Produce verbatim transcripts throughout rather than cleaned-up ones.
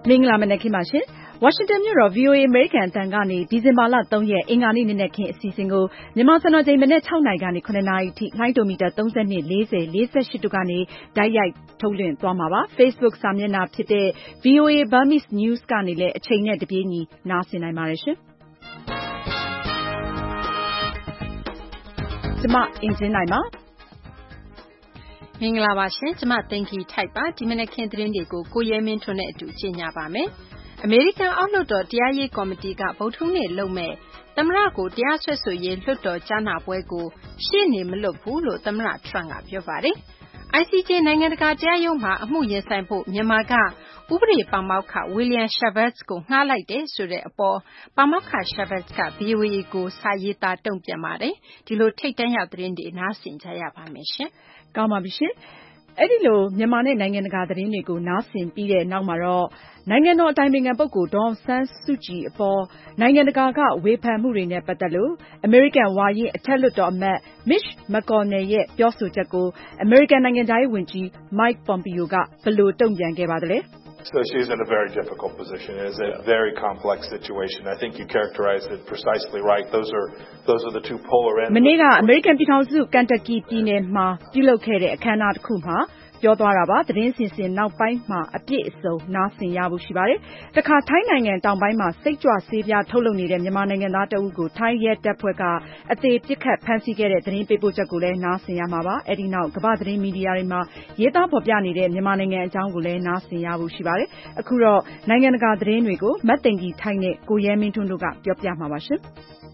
မင်္ဂလာမနက်ခင်းပါရှင်။ ဝါရှင်တန်မြို့တော် ဗွီအိုအေ အမေရိကန်အသံကနေ ဒီဇင်ဘာလ ၃ ရက် အင်္ဂါနေ့နံနက်ခင်းအစီအစဉ်ကို မြန်မာစံတော်ချိန်မနက် ၆ နာရီကနေ ၇ နာရီအထိ လိုင်းဒိုမီတာ ၃၂ ၊ ၄၀၊ ၄၈ တို့ကနေ တိုက်ရိုက်ထုတ်လွှင့်သွားမှာပါ။ Facebook စာမျက်နှာဖြစ်တဲ့ ဗွီအိုအေ Burmese News ကနေလည်း အချိန်နဲ့တပြေးညီ နားဆင်နိုင်ပါတယ်ရှင်။ ကျမ အင်ကြင်းနိုင်ပါ။မင်္ဂလာပါရှင်။ ကျမ သိင်္ဂ ီထိုက်ပါ။ ဒီမနက်ခင်းသတင်းတွေကို ကိုရဲမင်းထွန်းနဲ့အတူ ကြေညာပါမယ်။ အမေရိကန်အောက်လွှတ်တော် တရားရေးကော်မတီက ဗုဒ္ဓဟူးနေ့လုပ်မယ့် သမ္မတကို တရားစွဲဆိုရေး လွှတ်တော်ကြားနာပွဲကို ရှေ့နေမလွှတ်ဘူးလို့ သမ္မတ Trump က ပြောပါတယ်။ I C J နိုင်ငံတကာတရားရုံးမှာ အမှုရင်ဆိုင်ဖို့ မြန်မာက ဥပဒေပါမောက္ခ William Schabas ကို ငှားလိုက်တယ်ဆိုတဲ့အပေါ် ပါမောက္ခ Schabas က ဗွီအိုအေကို စာရေးသား တုံ့ပြန်ပါတယ်။ ဒီလို ထိပ်တန်းရောက်သတင်းတွေ နားဆင်ကြရပါမယ်။ကောင်းပါပြီရှင်။ အဲဒီလို မြန်မာနဲ့နိုင်ငံတကာသတင်းတွေကို နားဆင်ပြီးတဲ့နောက်မှာတော့ နိုင်ငံတော်အတိုင်ပင်ခံပုဂ္ဂိုလ် ဒေါ်အောင်ဆန်းစုကြည်အပေါ် နိုင်ငံတကာက ဝေဖန်မှုတွေနဲ့ပတ်သက်လို့ အမေရိကန်ဝါရင့် အထက်လွှတ်တော်အမတ် Mitch McConnell ရဲ့ ပြောဆိုချက်ကို အမေရိကန်နိုင်ငံခြားရေးဝန်ကြီး Mike Pompeo က ဘယ်လို တုံ့ပြန်ခဲ့ပါသလဲ။ So she's in a very difficult position. It is a very complex situation. I think you characterized it precisely right. Those are those are the two polar ends. မနေ့က အမေရိကန်ပြည်ထောင်စု Kentucky ပြည်နယ်မှာပြုလုပ်ခဲ့တဲ့အခမ်းအနားတခုမှာပြောသွားတာပါ။ သတင်းစီစဉ်နောက်ပိုင်းမှာ အပြည့်အစုံနားဆင်ရဖို့ရှိပါတယ်။ တခါ ထိုင်းနိုင်ငံတောင်ပိုင်းမှာ စိတ်ကြွဆေးပြားထုတ်လုပ်နေတဲ့ မြန်မာနိုင်ငံသားတဦးကို ထိုင်းရဲတပ်ဖွဲ့ကအသေပစ်ခတ်ဖမ်းဆီးခဲ့တဲ့သတင်းပေးပို့ချက်ကိုလည်း နားဆင်ရမှာပါ။ အဲဒီနောက် ကမ္ဘာ့သတင်းမီဒီယာတွေမှာ ရေးသားဖော်ပြနေတဲ့ မြန်မာနိုင်ငံအကြောင်းကိုလည်း နားဆင်ရဖို့ရှိပါတယ်။ အခုတော့ နိုင်ငံတကာသတင်းတွေကို မသိင်္ဂ ီထိုက်နဲ့ ကိုရဲမင်းထွန်းတို့က ပြောပြမှာပါရှင်။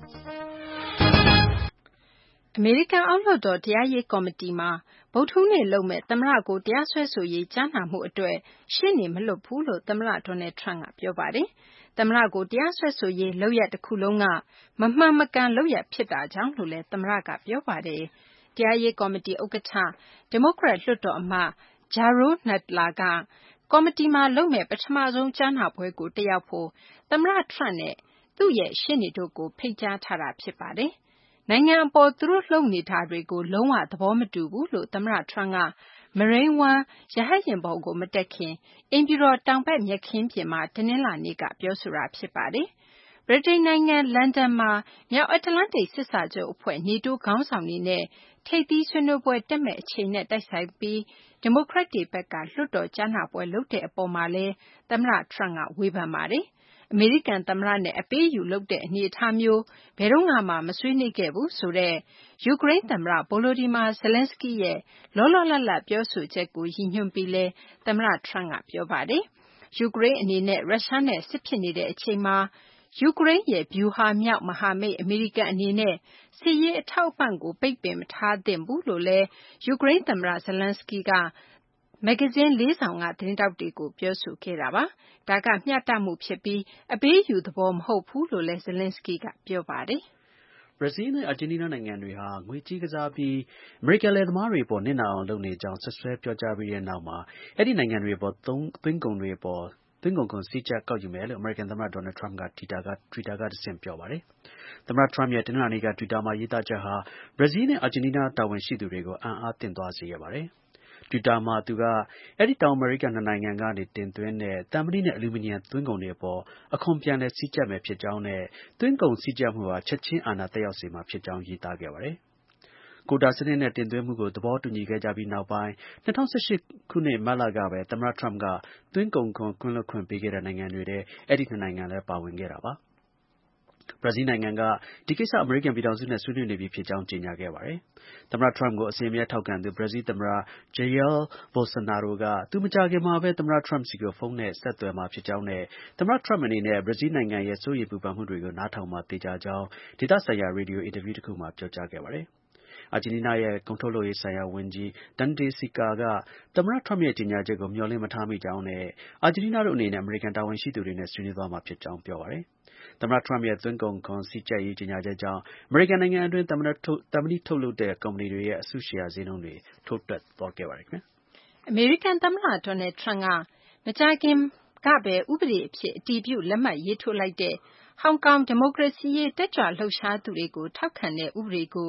အမေရိကန်အောက်လွှတ်တော် တရားရေးကော်မတီမှာ ဗုဒ္ဓဟူးနေ့လုပ်မယ့် သမ္မတကို တရားစွဲဆိုရေး ကြားနာမှုအတွက် ရှေ့နေမလွှတ်ဘူးလို့ သမ္မတ Donald Trump က ပြောပါတယ်။ သမ္မတကို တရားစွဲဆိုရေး လုပ်ရပ်တခုလုံးက မမှန်မကန်လုပ်ရပ်ဖြစ်တာကြောင့်လို့လည်း သမ္မတက ပြောပါတယ်။ တရားရေးကော်မတီဥက္ကဋ္ဌ ဒီမိုကရက်လွှတ်တော်အမတ် Jerrold Nadler က ကော်မတီမှာလုပ်မယ့် ပထမဆုံးကြားနာပွဲကို တက်ရောက်ဖို့ သမ္မတ Trump နဲ့ သူ့ရဲ့ရှေ့နေတို့ကို ဖိတ်ကြားထားတာဖြစ်ပါတယ်။ နိုင်ငံအပေါ် သူတို့လုပ်နေတာတွေကို လုံးဝသဘောမတူဘူးလို့ သမ္မတ Trump က Marine One ရဟတ်ယာဉ်ပေါ်ကို မတက်ခင် အိမ်ဖြူတော်တောင်ဘက်မြက်ခင်းပြင်မှာ တနင်္လာနေ့က ပြောဆိုတာဖြစ်ပါတယ်။ ဗြိတိန်နိုင်ငံ လန်ဒန်မှာ မြောက်အတ္တလန္တိတ်စစ်စာချုပ်အဖွဲ့ NATO ခေါင်းဆောင်တွေနဲ့ ထိပ်သီးဆွေးနွေးပွဲတက်မယ့်အချိန်နဲ့တိုက်ဆိုင်ပြီး ဒီမိုကရက်တွေဘက်က လွှတ်တော်ကြားနာပွဲလုပ်တဲ့အပေါ်မှာလည်း သမ္မတ Trump က ဝေဖန်ပါတယ်။ အမေရိကန်သမ္မတနဲ့ အပေးအယူလုပ်တဲ့အနေအထားမျိုး ဘယ်တုန်းကမှ မဆွေးနွေးခဲ့ဘူးဆိုတဲ့ ယူကရိန်းသမ္မတ Volodymyr Zelenskyy ရဲ့ လောလောလတ်လတ်ပြောဆိုချက်ကို ရည်ညွှန်းပြီးလည်း သမ္မတ Trump က ပြောပါတယ်။ ယူကရိန်းအနေနဲ့ ရုရှားနဲ့စစ်ဖြစ်နေတဲ့အချိန်မှာ ယူကရိန်းရဲ့ ဗျူဟာမြောက်မဟာမိတ် အမေရိကန်အနေနဲ့ စစ်ရေးအထောက်အပံ့ကို ပိတ်ပင်မထားသင့်ဘူးလို့လည်း ယူကရိန်းသမ္မတ Zelenskyy က မဂ္ဂဇင်း လေးစောင်က သတင်းထောက်တွေကို ပြောဆိုခဲ့တာပါ။ ဒါက မျှတမှုဖြစ်ပြီး အပေးအယူသဘောမဟုတ်ဘူးလို့လည်း Zelenskyy က ပြောပါတယ်။ဘရာဇီးလ်နဲ့ အာဂျင်တီးနားနိုင်ငံတွေဟာ ငွေကြေးကစားပြီး အမေရိကန်လယ်သမားတွေအပေါ် နစ်နာအောင်လုပ်နေကြောင်း စွပ်စွဲပြောကြားပြီးတဲ့နောက်မှာ အဲဒီနိုင်ငံတွေအပေါ် သွင်းကုန်တွေအပေါ် သွင်းကုန်ခွန် စည်းကျပ် ကောက်ယူမယ်လို့ အမေရိကန်သမ္မတ Donald Trump က တွစ်တာကတဆင့် ပြောပါတယ်။ သမ္မတ Trump ရဲ့ တနင်္လာနေ့က တွစ်တာမှာ ရေးသားချက်ဟာ ဘရာဇီးလ်နဲ့ အာဂျင်တီးနားတာဝန်ရှိသူတွေကို အံ့အားသင့်သွားစေခဲ့ပါတယ်။ တွစ်တာမှာ သူက အဲဒီ တောင်အမေရိကနှစ်နိုင်ငံကနေ တင်သွင်းတဲ့ သံမဏိနဲ့ အလူမီနီယံ သွင်းကုန်တွေအပေါ် အခွန်ပြန်လည် စည်းကျပ်မယ်ဖြစ်ကြောင်းနဲ့ သွင်းကုန်စည်းကျပ်မှုဟာ ချက်ချင်း အာဏာသက်ရောက်စေမှာဖြစ်ကြောင်း ရေးသားခဲ့ပါတယ်။ ကိုတာစနစ်နဲ့ တင်သွင်းမှုကို သဘောတူညီခဲ့ကြပြီးနောက်ပိုင်း ၂၀၁၈ ခုနှစ် မတ်လကပဲ သမ္မတ Trump က သွင်းကုန်ခွန် ကင်းလွတ်ခွင့်ပေးခဲ့တဲ့နိုင်ငံတွေထဲ အဲဒီ နှစ်နိုင်ငံလည်း ပါဝင်ခဲ့တာပါ။ ဘရာဇီးလ်နိုင်ငံက ဒီကိစ္စ အမေရိကန်ပြည်ထောင်စုနဲ့ ဆွေးနွေးနေပြီဖြစ်ကြောင်း ကြေညာခဲ့ပါတယ်။ သမ္မတ Trump ကို အစဉ်အမြဲထောက်ခံသူ ဘရာဇီးလ်သမ္မတ Jair Bolsonaro က သူ မကြာခင်မှာပဲ သမ္မတ Trump ဆီကို ဖုန်းနဲ့ ဆက်သွယ်မှာဖြစ်ကြောင်းနဲ့ သမ္မတ Trump အနေနဲ့ ဘရာဇီးလ်နိုင်ငံရဲ့ စိုးရိမ်ပူပန်မှုတွေကို နားထောင်မှာ သေချာကြောင်း ဒေသဆိုင်ရာ ရေဒီယို အင်တာဗျူးတခုမှာ ပြောကြားခဲ့ပါတယ်။ အာဂျင်တီးနားရဲ့ ကုန်ထုတ်လုပ်ရေးဆိုင်ရာဝန်ကြီး Dante Sica က သမ္မတ Trump ရဲ့ ကြေညာချက်ကို မျှော်လင့်မထားမိကြောင်းနဲ့ အာဂျင်တီးနားတို့အနေနဲ့ အမေရိကန်တာဝန်ရှိသူတွေနဲ့ ဆွေးနွေးသွားမှာဖြစ်ကြောင်း ပြောပါတယ်။ သမ္မတ Trump ရဲ့ သွင်းကုန်ခွန် စည်းကျပ်ရေး ကြေညာချက်ကြောင့် အမေရိကန်နိုင်ငံအတွင်း သံမဏိထုတ်လုပ်တဲ့ ကုမ္ပဏီတွေရဲ့ အစုရှယ်ယာဈေးနှုန်းတွေ ထိုးတက်သွားခဲ့ပါတယ်။အမေရိကန်သမ္မတ Donald Trump က မကြာခင်ကပဲ ဥပဒေအဖြစ် အတည်ပြုလက်မှတ်ရေးထိုးလိုက်တဲ့ ဟောင်ကောင် ဒီမိုကရေစီရေး တက်ကြွလှုပ်ရှားသူတွေကို ထောက်ခံတဲ့ဥပဒေကို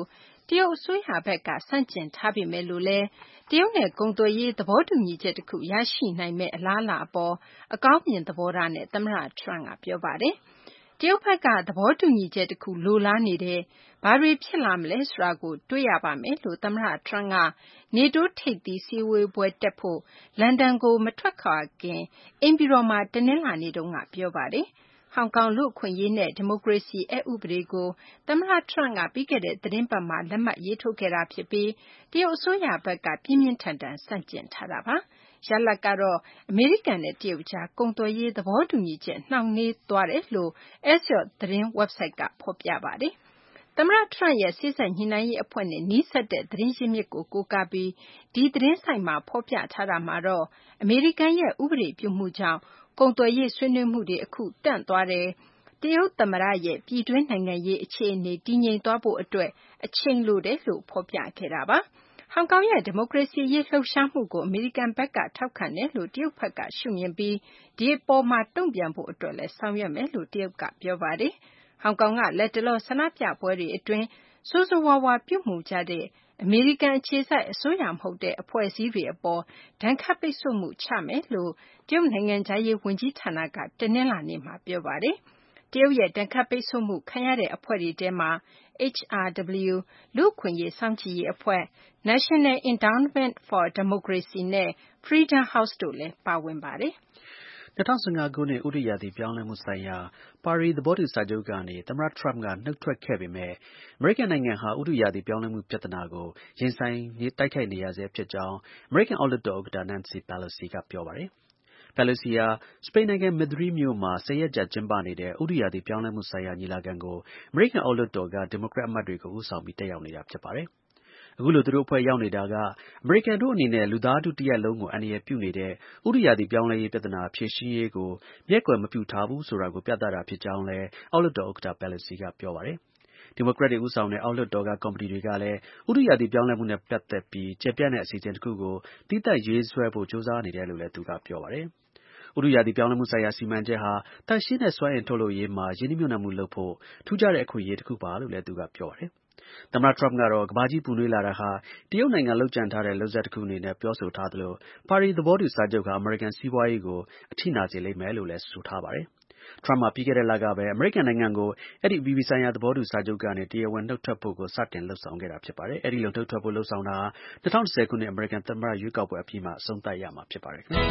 တရုတ်အစိုးရဘက်ကဆန့်ကျင်ထားပေမဲ့လို့လည်းတရုတ်နဲ့ကုန်သွယ်ရေးသဘောတူညီချက်တစ်ခုရရှိနိုင်မဲ့အလားအလာအပေါ်အကောင်းမြင်သဘောထားနဲ့သမ္မတ Trump ကပြောပါတယ်။တရုတ်ဘက်ကသဘောတူညီချက်တစ်ခုလိုလားနေတယ်။ဘာတွေဖြစ်လာမလဲဆိုတာကိုတွေ့ရပါမယ်လို့သမ္မတ Trump က NATO ထိပ်သီးစည်းဝေးပွဲတက်ဖို့လန်ဒန်ကိုမထွက်ခွာခင်အိမ်ဖြူတော်မှာတနင်္လာနေ့တုန်းကပြောပါတယ်။ဟောင်ကောင်လူ့အခွင့်အရေးနဲ့ဒီမိုကရေစီအက်ဥပဒေကိုသမ္မတ Trump ကပြီးခဲ့တဲ့သီတင်းပတ်မှာလက်မှတ်ရေးထိုးခဲ့တာဖြစ်ပြီးတရုတ်အစိုးရဘက်ကပြင်းပြင်းထန်ထန်ဆန့်ကျင်ထားတာပါ။ရလဒ်ကတော့အမေရိကန်နဲ့တရုတ်ကြားကုန်သွယ်ရေးသဘောတူညီချက်နှောင့်နှေးသွားတယ်လို့ Axios သတင်း website ကဖော်ပြပါတယ်။သမ္မတ Trump ရဲ့စေ့စပ်ညှိနှိုင်းရေးအဖွဲ့နဲ့နီးစပ်တဲ့သတင်းရင်းမြစ်ကိုကိုးကားပြီးဒီသတင်းဆိုက်မှာဖော်ပြထားတာမှာတော့အမေရိကန်ရဲ့ဥပဒေပြုမှုကြောင့်ကုန်သွယ်ရေးဆွေးနွေးမှုတွေအခုတန့်သွားတယ်။တရုတ်သမ္မတရဲ့ပြည်တွင်းနိုင်ငံရေးအခြေအနေတည်ငြိမ်သွားဖို့အတွက်အချိန်လိုတယ်လို့ဖော်ပြခဲ့တာပါ။ဟောင်ကောင်ရဲ့ဒီမိုကရေစီရေးလှုပ်ရှားမှုကိုအမေရိကန်ဘက်ကထောက်ခံတယ်လို့တရုတ်ဘက်ကရှုမြင်ပြီးဒီအပေါ်မှာတုံ့ပြန်ဖို့အတွက်လည်းဆောင်ရွက်မယ်လို့တရုတ်ကပြောပါတယ်။ဟောင်ကောင်ကလက်တလောဆန္ဒပြပွဲတွေအတွင်းဆိုးဆိုးဝါးဝါပြုမှုကြတဲ့အမေရိကန်အခြေစိုက်အစိုးရမဟုတ်တဲ့အဖွဲ့အစည်းတွေအပေါ်ဒဏ်ခတ်ပိတ်ဆို့မှုချမယ်လို့တရုတ်နိုင်ငံခြားရေးဝန်ကြီးဌာနကတနင်္လာနေ့မှာပြောပါတယ်။တရုတ်ရဲ့ဒဏ်ခတ်ပိတ်ဆို့မှုခံရတဲ့အဖွဲ့တွေထဲမှာ H R W လူ့အခွင့်အရေးစောင့်ကြည့်ရေးအဖွဲ့ National Endowment for Democracy နဲ့ Freedom House တို့လည်းပါဝင်ပါတယ်။၂၀၁၅ ခုနှစ်ဥတုရာသီပြောင်းလဲမှုဆိုင်ရာပါရီသဘောတူစာချုပ်ကနေသမ္မတ Trump ကနှုတ်ထွက်ခဲ့ပေမဲ့အမေရိကန်နိုင်ငံဟာဥတုရာသီပြောင်းလဲမှုပြဿနာကိုရင်ဆိုင်တိုက်ခိုက်နေရဆဲဖြစ်ကြောင်းအမေရိကန်အောက်လွှတ်တော်ဥက္ကဋ္ဌ Nancy Pelosi ကပြောပါတယ်။ Pelosi ဟာစပိန်နိုင်ငံ Madrid မြို့မှာဆယ်ရက်ကြာကျင်းပနေတဲ့ဥတုရာသီပြောင်းလဲမှုဆိုင်ရာညီလာခံကိုအမေရိကန်အောက်လွှတ်တော်ကဒီမိုကရက်အမတ်တွေကိုဦးဆောင်ပြီးတက်ရောက်နေတာဖြစ်ပါတယ်။အခုလိုသူတို့အဖွဲ့ရောက်နေတာကအမေရိကန်တို့အနေနဲ့လူသားထုတစ်ရပ်လုံးကိုအန္တရာယ်ပြုနေတဲ့ဥတုရာသီပြောင်းလဲရေးပြဿနာဖြေရှင်းရေးကိုမျက်ကွယ်မပြုထားဘူးဆိုတာကိုပြသတာဖြစ်ကြောင်းလည်းအောက်လွှတ်တော်ဥက္ကဋ္ဌ Pelosi ကပြောပါတယ်။ဒီမိုကရက်တွေဦးဆောင်တဲ့အောက်လွှတ်တော်ကကော်မတီတွေကလည်းဥတုရာသီပြောင်းလဲမှုနဲ့ပတ်သက်ပြီးကျယ်ပြန့်တဲ့အစီအစဉ်တစ်ခုကိုသီးသန့်ရေးဆွဲဖို့ကြိုးစားနေတယ်လို့လည်းသူကပြောပါတယ်။ဥတုရာသီပြောင်းလဲမှုဆိုင်ရာစီမံချက်ဟာသန့်ရှင်းတဲ့စွမ်းအင်ထုတ်လုပ်ရေးမှာရင်းနှီးမြှုပ်နှံမှုလုပ်ဖို့ထူးခြားတဲ့အခွင့်အရေးတစ်ခုပါလို့လည်းသူကပြောပါတယ်။သမ္မတ Trump ကတော့ကမ္ဘာကြီးပူနွေးလာတာဟာတရုတ်နိုင်ငံလုပ်ကြံထားတဲ့လုပ်ဇာတ်တစ်ခုအနေနဲ့ပြောဆိုထားသလိုပါရီသဘောတူစာချုပ်ဟာအမေရိကန်စီးပွားရေးကိုအထိနာစေလိမ့်မယ်လို့လည်းဆိုထားပါတယ်။ Trump ဟာပြီးခဲ့တဲ့လကပဲအမေရိကန်နိုင်ငံကိုအဲဒီအပြည်ပြည်ဆိုင်ရာသဘောတူစာချုပ်ကနေတရားဝင်နှုတ်ထွက်ဖို့ကိုစတင်လုပ်ဆောင်ခဲ့တာဖြစ်ပါတယ်။အဲဒီလိုနှုတ်ထွက်ဖို့လုပ်ဆောင်တာဟာ၂၀၁၀ခုနှစ်အမေရိကန်သမ္မတရွေးကောက်ပွဲအပြီးမှာအဆုံးသတ်ရမှာဖြစ်ပါတယ်ခင်ဗျာ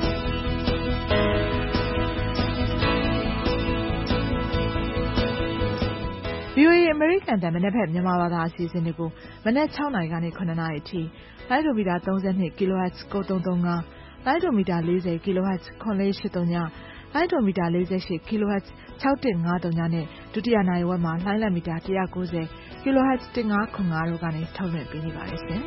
။ V O A အမေရိကန်တန်မနက်ဖြန်မြန်မာဘာသာအစီအစဉ်တွေကိုမနက်၆နာရီကနေ၇နာရီအထိလိုင်းဒိုမီတာ၃၂ kHz ကိုသုံးသုံး၅လိုင်းဒိုမီတာ၄၀ kHz ခွန်လေး၈၃ညလိုင်းဒိုမီတာ၄၈ kHz ၆၁၅၃ညနဲ့ဒုတိယနာရီဝက်မှာလိုင်းလံမီတာ၁၉၀ kHz ၁၅၇၅တို့ကနေထုတ်လွှင့်ပေးနေပါတယ်ရှင်။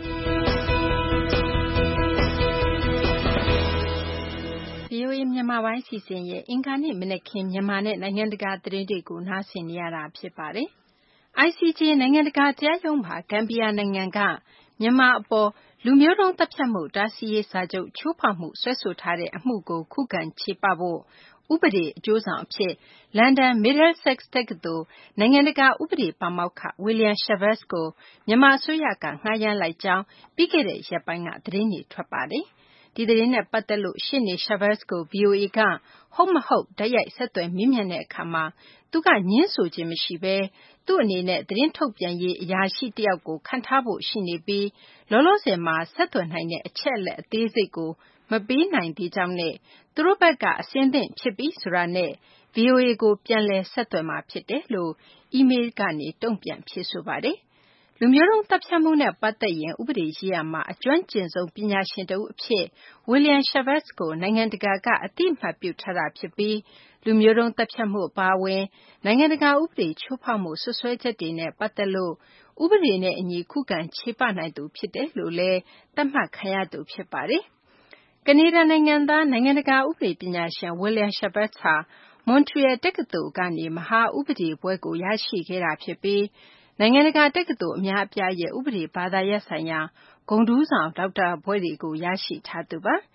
V O A မြန်မာပိုင်းစီစဉ်ရဲ့အင်္ဂါနေ့မနက်ခင်းမြန်မာနဲ့နိုင်ငံတကာသတင်းတွေကိုနားဆင်နေရတာဖြစ်ပါတယ်။ I C J နိုင်ငံတကာတရားရုံးမှာဂမ်ဘီယာနိုင်ငံကမြန်မာအပေါ်လူမျိုးတုံးသတ်ဖြတ်မှုတားဆီးရေးစာချုပ်ချိုးဖောက်မှုစွဲဆိုထားတဲ့အမှုကိုခုခံချေပဖို့ဥပဒေအကျိုးဆောင်အဖြစ်လန်ဒန် Middlesex တက္ကသိုလ်နိုင်ငံတကာဥပဒေပါမောက္ခ William Schabas ကိုမြန်မာအစိုးရကငှားရမ်းလိုက်ကြောင်းပြီးခဲ့တဲ့ရက်ပိုင်းကသတင်းတွေထွက်ပါတယ်။ဒီသတင်းနဲ့ပတ်သက်လို့ရှေ့နေ Schabas ကို V O A ကဟုတ်မဟုတ်တိုက်ရိုက်ဆက်သွယ်မေးမြန်းတဲ့အခါမှာသူကငြင်းဆိုခြင်းမရှိဘဲသူ့အနေနဲ့သတင်းထုတ်ပြန်ရေးအရာရှိတယောက်ကိုခန့်ထားဖို့ရှိနေပြီးလောလောဆယ်မှာဆက်သွယ်နိုင်တဲ့အချက်အလက်အသေးစိတ်ကိုမပေးနိုင်သေးကြောင်းနဲ့သူတို့ဘက်ကအဆင်သင့်ဖြစ်ပြီဆိုတာနဲ့ V O A ကိုပြန်လည်ဆက်သွယ်မှာဖြစ်တယ်လို့အီးမေးလ်ကနေတုံ့ပြန်ဖြေဆိုပါတယ်။လူမျိုးတုံးသတ်ဖြတ်မှုနဲ့ပတ်သက်ရင်ဥပဒေရေးရာမှာအကျွမ်းကျင်ဆုံးပညာရှင်တဦးအဖြစ် William Schabas ကိုနိုင်ငံတကာကအသိအမှတ်ပြုထားတာဖြစ်ပြီးလူမျိုးတုံးသတ်ဖြတ်မှုအပါအဝင်နိုင်ငံတကာဥပဒေချိုးဖောက်မှုစွပ်စွဲချက်တွေနဲ့ပတ်သက်လို့ဥပဒေနဲ့အညီခုခံချေပနိုင်သူဖြစ်တယ်လို့လည်းသတ်မှတ်ခံရသူဖြစ်ပါတယ်။ကနေဒါနိုင်ငံသားနိုင်ငံတကာဥပဒေပညာရှင် William Schabas ဟာ Montreal တက္ကသိုလ်ကနေမဟာဥပဒေဘွဲ့ကိုရရှိခဲ့တာဖြစ်ပြီးနိုင်ငံတကာတက္ကသိုလ်အများအပြားရဲ့ဥပဒေဘာသာရပ်ဆိုင်ရာဂုဏ်ထူးဆောင်ဒေါက်တာဘွဲ့တွေကိုရရှိထားသူပါ။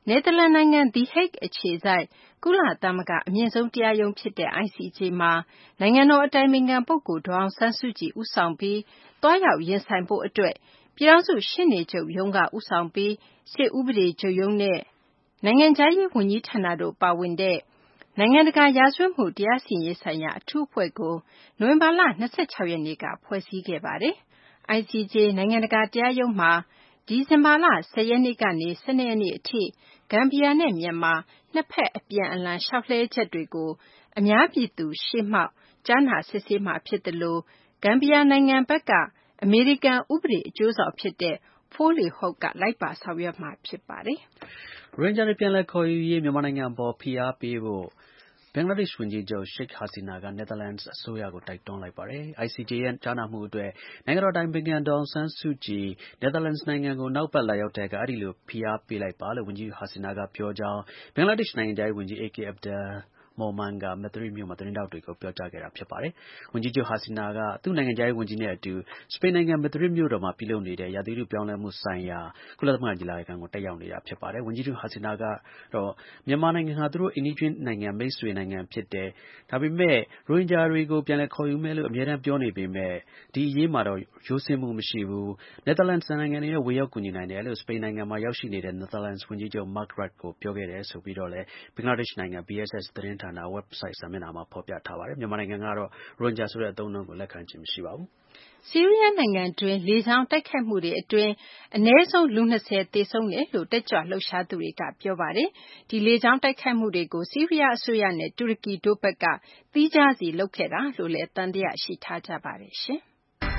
နယ်သာလန်နိုင်ငံ The Hague အခြေစိုက်ကုလသမဂ္ဂအမြင့်ဆုံးတရားရုံးဖြစ်တဲ့ I C J မှာနိုင်ငံတော်အတိုင်ပင်ခံပုဂ္ဂိုလ်ဒေါ်အောင်ဆန်းစုကြည်ဦးဆောင်ပြီးသွားရောက်ရင်ဆိုင်ဖို့အတွက်ပြည်ထောင်စုရှေ့နေချုပ်ရုံးကဦးဆောင်ပြီးစစ်ဥပဒေချုပ်ရုံးနဲ့နိုင်ငံခြားရေးဝန်ကြီးဌာနတို့ပါဝင်တဲ့နိုင်ငံတကာရာဇဝတ်မှုတရားစီရင်ရေးဆိုင်ရာအထူးအဖွဲ့ကိုနိုဝင်ဘာလ၂၆ရက်နေ့ကဖွဲ့စည်းခဲ့ပါတယ်။ I C J နိုင်ငံတကာတရားရုံးမှာဒီဇင်ဘာလ၁၀ရက်နေ့ကနေ၁၂ရက်နေ့အထိဂမ်ဘီယာနဲ့မြန်မာနှစ်ဖက်အပြန်အလှန်လျှောက်လဲချက်တွေကိုအများပြည်သူရှေ့မှောက်ကြားနာစစ်ဆေးမှာဖြစ်သလိုဂမ်ဘီယာနိုင်ငံဘက်ကအမေရိကန်ဥပဒေအကျိုးဆောင်ဖြစ်တဲ့ Foley Hoag ကလိုက်ပါဆောင်ရွက်မှာဖြစ်ပါတယ်။ရိုဟင်ဂျာတွေပြန်လည်ခေါ်ယူရေးမြန်မာနိုင်ငံအပေါ်ဖိအားပေးဖို့ဘင်္ဂလားဒေ့ရှ်ဝန်ကြီးချုပ် Sheikh Hasina က နယ်သာလန်အစိုးရကိုတိုက်တွန်းလိုက်ပါတယ်။ I C J ရဲ့ကြားနာမှုအတွက် နိုင်ငံတော်အတိုင်ပင်ခံဒေါ်အောင်ဆန်းစုကြည်နယ်သာလန်နိုင်ငံကိုနောက်အပတ်လာရောက်တဲ့အခါအဲဒီလိုဖိအားပေးလိုက်ပါလို့ဝန်ကြီးချုပ် Hasina ကပြောကြောင်းဘင်္ဂလားဒေ့ရှ်နိုင်ငံခြားရေးဝန်ကြီး A K Abdul Momen က Madrid မြို့မှာသတင်းထောက်တွေကိုပြောကြားခဲ့တာဖြစ်ပါတယ်။ ဝန်ကြီးချုပ် Hasina က သူ့နိုင်ငံခြားရေးဝန်ကြီးနဲ့အတူစပိန်နိုင်ငံ Madrid မြို့တော်မှာပြုလုပ်နေတဲ့ ရာသီဥတုပြောင်းလဲမှုဆိုင်ရာကုလသမဂ္ဂညီလာခံကိုတက်ရောက်နေတာဖြစ်ပါတယ်။ ဝန်ကြီးချုပ် Hasina ကတော့ မြန်မာနိုင်ငံဟာ သူတို့အိမ်နီးချင်းနိုင်ငံမိတ်ဆွေနိုင်ငံဖြစ်တယ်။ ဒါပေမဲ့ရိုဟင်ဂျာတွေကိုပြန်လည်ခေါ်ယူမယ်လို့အမြဲတမ်းပြောနေပေမဲ့ဒီအရေးမှာတော့ရိုးစင်းမှုမရှိဘူး။ နယ်သာလန်နိုင်ငံအနေနဲ့ဝင်ရောက်ကူညီနိုင်တယ်လို့စပိန်နိုင်ငံမှာရောက်ရှိနေတဲ့ နယ်သာလန်ဝန်ကြီးချုပ် Mark Rutte ကိုပြောခဲ့တယ်ဆိုပြီးတော့လည်းဘင်္ဂလားဒေ့ရှ်နိုင်ငံ B S S သတင်းဌာန website စာမျက်နှာမှာဖော်ပြထားပါတယ်။ မြန်မာနိုင်ငံကတော့ရိုဟင်ဂျာဆိုတဲ့အသုံးအနှုန်းကိုလက်ခံခြင်းမရှိပါဘူး။ဆီးရီးယားနိုင်ငံတွင်းလေကြောင်းတိုက်ခိုက်မှုတွေအတွင်းအနည်းဆုံးလူ၂၀သေဆုံးတယ်လို့တက်ကြွလှုပ်ရှားသူတွေကပြောပါတယ်။ဒီလေကြောင်းတိုက်ခိုက်မှုတွေကိုဆီးရီးယားအစိုးရနဲ့တူရကီတို့ဘက်ကသီးခြားစီလုပ်ခဲ့တာလို့လည်းသံသယရှိထားကြပါတယ်ရှင်။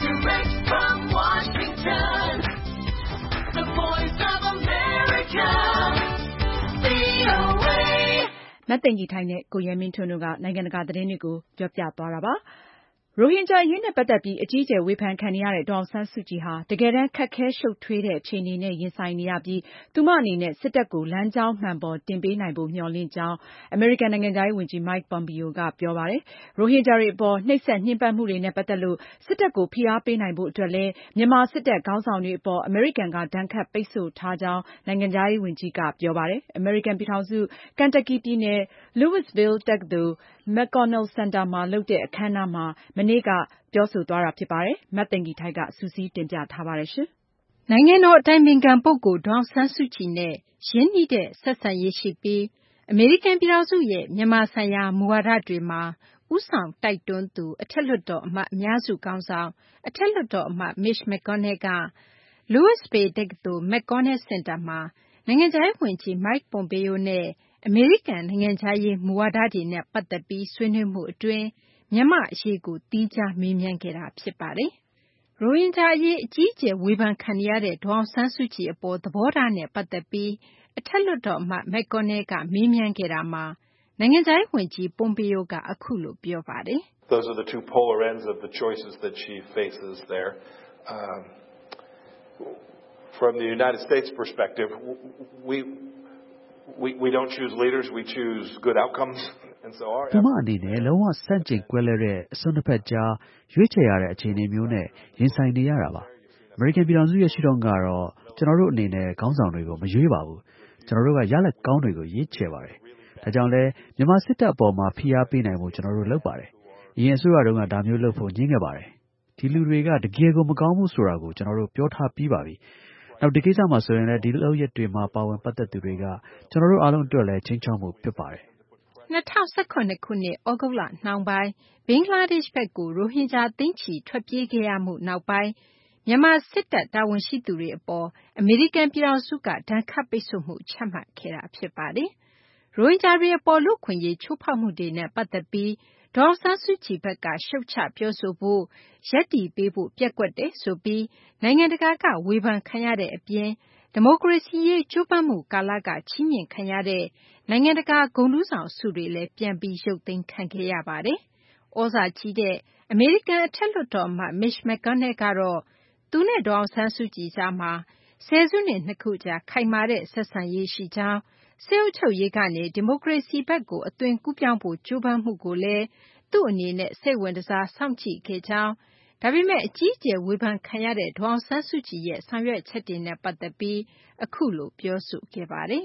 VOA မသိင်္ဂ ီထိုက်နဲ့ ကိုရဲမင်းထွန်းတို့က နိုင်ငံတကာသတင်းတွေကိုပြောပြသွားတာပါ။ ရိုဟင်ဂျာအရေးနဲ့ပတ်သက်ပြီးအကြီးအကျယ်ဝေဖန်ခံနေရတဲ့ဒေါ်အောင်ဆန်းစုကြည်ဟာ တကယ်တမ်းခက်ခဲရှုပ်ထွေးတဲ့အခြေအနေနဲ့ရင်ဆိုင်နေရပြီးသူမအနေနဲ့စစ်တပ်ကိုလမ်းကြောင်းမှန်ပေါ်တင်ပေးနိုင်ဖို့မျှော်လင့်ကြောင်းအမေရိကန်နိုင်ငံခြားရေးဝန်ကြီး Mike Pompeo ကပြောပါတယ်။ ရိုဟင်ဂျာတွေအပေါ်နှိပ်စက်ညှဉ်းပန်းမှုတွေနဲ့ပတ်သက်လို့စစ်တပ်ကိုဖိအားပေးနိုင်ဖို့အတွက်လည်းမြန်မာစစ်တပ်ခေါင်းဆောင်တွေအပေါ်အမေရိကန်ကဒဏ်ခတ်ပိတ်ဆို့ထားကြောင်းနိုင်ငံခြားရေးဝန်ကြီးကပြောပါတယ်။ အမေရိကန်ပြည်ထောင်စု Kentucky ပြည်နယ် Louisville တက္ကသိုလ် McConnell Center မှာလုပ်တဲ့အခမ်းအနားမှာမနေ့ကပြောဆိုသွားတာဖြစ်ပါတယ်။ မသိင်္ဂ ီထိုက် စုစည်းတင်ပြထားပါတယ်။နိုင်ငံတော်အတိုင်ပင်ခံပုဂ္ဂိုလ်ဒေါ်အောင်ဆန်းစုကြည်နဲ့ရင်းနှီးတဲ့ဆက်ဆံရေးရှိပြီးအမေရိကန်ပြည်ထောင်စုရဲ့မြန်မာဆိုင်ရာမူဝါဒတွေမှာဦးဆောင်တိုက်တွန်းသူအထက်လွှတ်တော်အမတ်အများစုခေါင်းဆောင်အထက်လွှတ်တော်အမတ် Mitch McConnell က Louisville တက္ကသိုလ် McConnell Center မှာနိုင်ငံခြားရေးဝန်ကြီး Mike Pompeo နဲ့အမေရိကန်နိုင်ငံခြားရေးမူဝါဒတွေနဲ့ပတ်သက်ပြီးဆွေးနွေးမှုအတွင်းမြန်မာ့အရေးကိုသီးခြားမေးမြန်းခဲ့တာဖြစ်ပါတယ်။ ရိုဟင်ဂျာအရေးအကြီးအကျယ်ဝေဖန်ခံနေရတဲ့ဒေါ်အောင်ဆန်းစုကြည်အပေါ်သဘောထားနဲ့ပတ်သက်ပြီးအထက်လွှတ်တော်အမတ် McConnell ကမေးမြန်းခဲ့တာမှာနိုင်ငံခြားရေးဝန်ကြီး Pompeo ကအခုလိုပြောပါတယ်။ Those are the two polar ends of the choices that she faces there. Um, from the United States perspective, we we we don't choose leaders, we choose good outcomes. သူမအနေနဲ့လုံးဝဆန့်ကျင်ကွဲလွဲတဲ့အစွန်းတစ်ဖက်ကြားရွေးချယ်ရတဲ့အခြေအနေမျိုးနဲ့ရင်ဆိုင်နေရတာပါ။ အမေရိကန်ပြည်ထောင်စုရဲ့ရှုထောင့်ကတော့ကျွန်တော်တို့အနေနဲ့ခေါင်းဆောင်တွေကိုမရွေးပါဘူး။ကျွန်တော်တို့ကရလဒ်ကောင်းတွေကိုရွေးချယ်ပါတယ်။ဒါကြောင့်လဲမြန်မာစစ်တပ်အပေါ်မှာဖိအားပေးနိုင်ဖို့ကျွန်တော်တို့လုပ်ပါတယ်။အရင်အစိုးရတုန်းကဒါမျိုးလုပ်ဖို့ငြင်းခဲ့ပါတယ်။ဒီလူတွေကတကယ်ကိုမကောင်းဘူးဆိုတာကိုကျွန်တော်တို့ပြောထားပြီးပါပြီ။နောက်ဒီကိစ္စမှာဆိုရင်လည်းဒီလုပ်ရပ်တွေမှာပါဝင်ပတ်သက်သူတွေကကျွန်တော်တို့အားလုံးအတွက်လည်းခြိမ်းခြောက်မှုဖြစ်ပါတယ်။၂၀၁၇ခုနှစ်သြဂုတ်လနှောင်းပိုင်းဘင်္ဂလားဒေ့ရှ်ဘက်ကိုရိုဟင်ဂျာသိန်းချီထွက်ပြေးခဲ့ရမှုနောက်ပိုင်းမြန်မာစစ်တပ်တာဝန်ရှိသူတွေအပေါ်အမေရိကန်ပြည်ထောင်စုကဒဏ်ခတ်ပိတ်ဆို့မှုချမှတ်ခဲ့တာဖြစ်ပါတယ်။ ရိုဟင်ဂျာတွေအပေါ်လူ့အခွင့်အရေးချိုးဖောက်မှုတွေနဲ့ပတ်သက်ပြီးဒေါ်အောင်ဆန်းစုကြည်ဘက်ကရှုတ်ချပြောဆိုဖို့ရပ်တည်ပေးဖို့ပျက်ကွက်တယ်ဆိုပြီးနိုင်ငံတကာကဝေဖန်ခံရတဲ့အပြင်ဒီမိုကရေစီရေးကြိုးပမ်းမှုကာလကချီးမြှင့်ခံရတဲ့နိုင်ငံတကာဂုဏ်ထူးဆောင်ဆုတွေလည်းပြန်ပြီးရုပ်သိမ်းခံခဲ့ရပါတယ်။သြဇာကြီးတဲ့အမေရိကန်အထက်လွှတ်တော်အမတ် Mitch McConnell ကတော့သူနဲ့ဒေါ်အောင်ဆန်းစုကြည်ကြားမှာဆယ်စုနှစ်နှစ်ခုကြာခိုင်မာတဲ့ဆက်ဆံရေးရှိကြောင်းစစ်အုပ်ချုပ်ရေးကနေဒီမိုကရေစီဘက်ကိုအသွင်ကူးပြောင်းဖို့ကြိုးပမ်းမှုကိုလည်းသူ့အနေနဲ့စိတ်ဝင်တစားစောင့်ကြည့်ခဲ့ကြောင်းဒါပေမဲ့အကြီးအကျယ်ဝေဖန်ခံရတဲ့ဒေါ်အောင်ဆန်းစုကြည်ရဲ့ဆောင်ရွက်ချက်တွေနဲ့ပတ်သက်ပြီးအခုလိုပြောဆိုခဲ့ပါတယ်။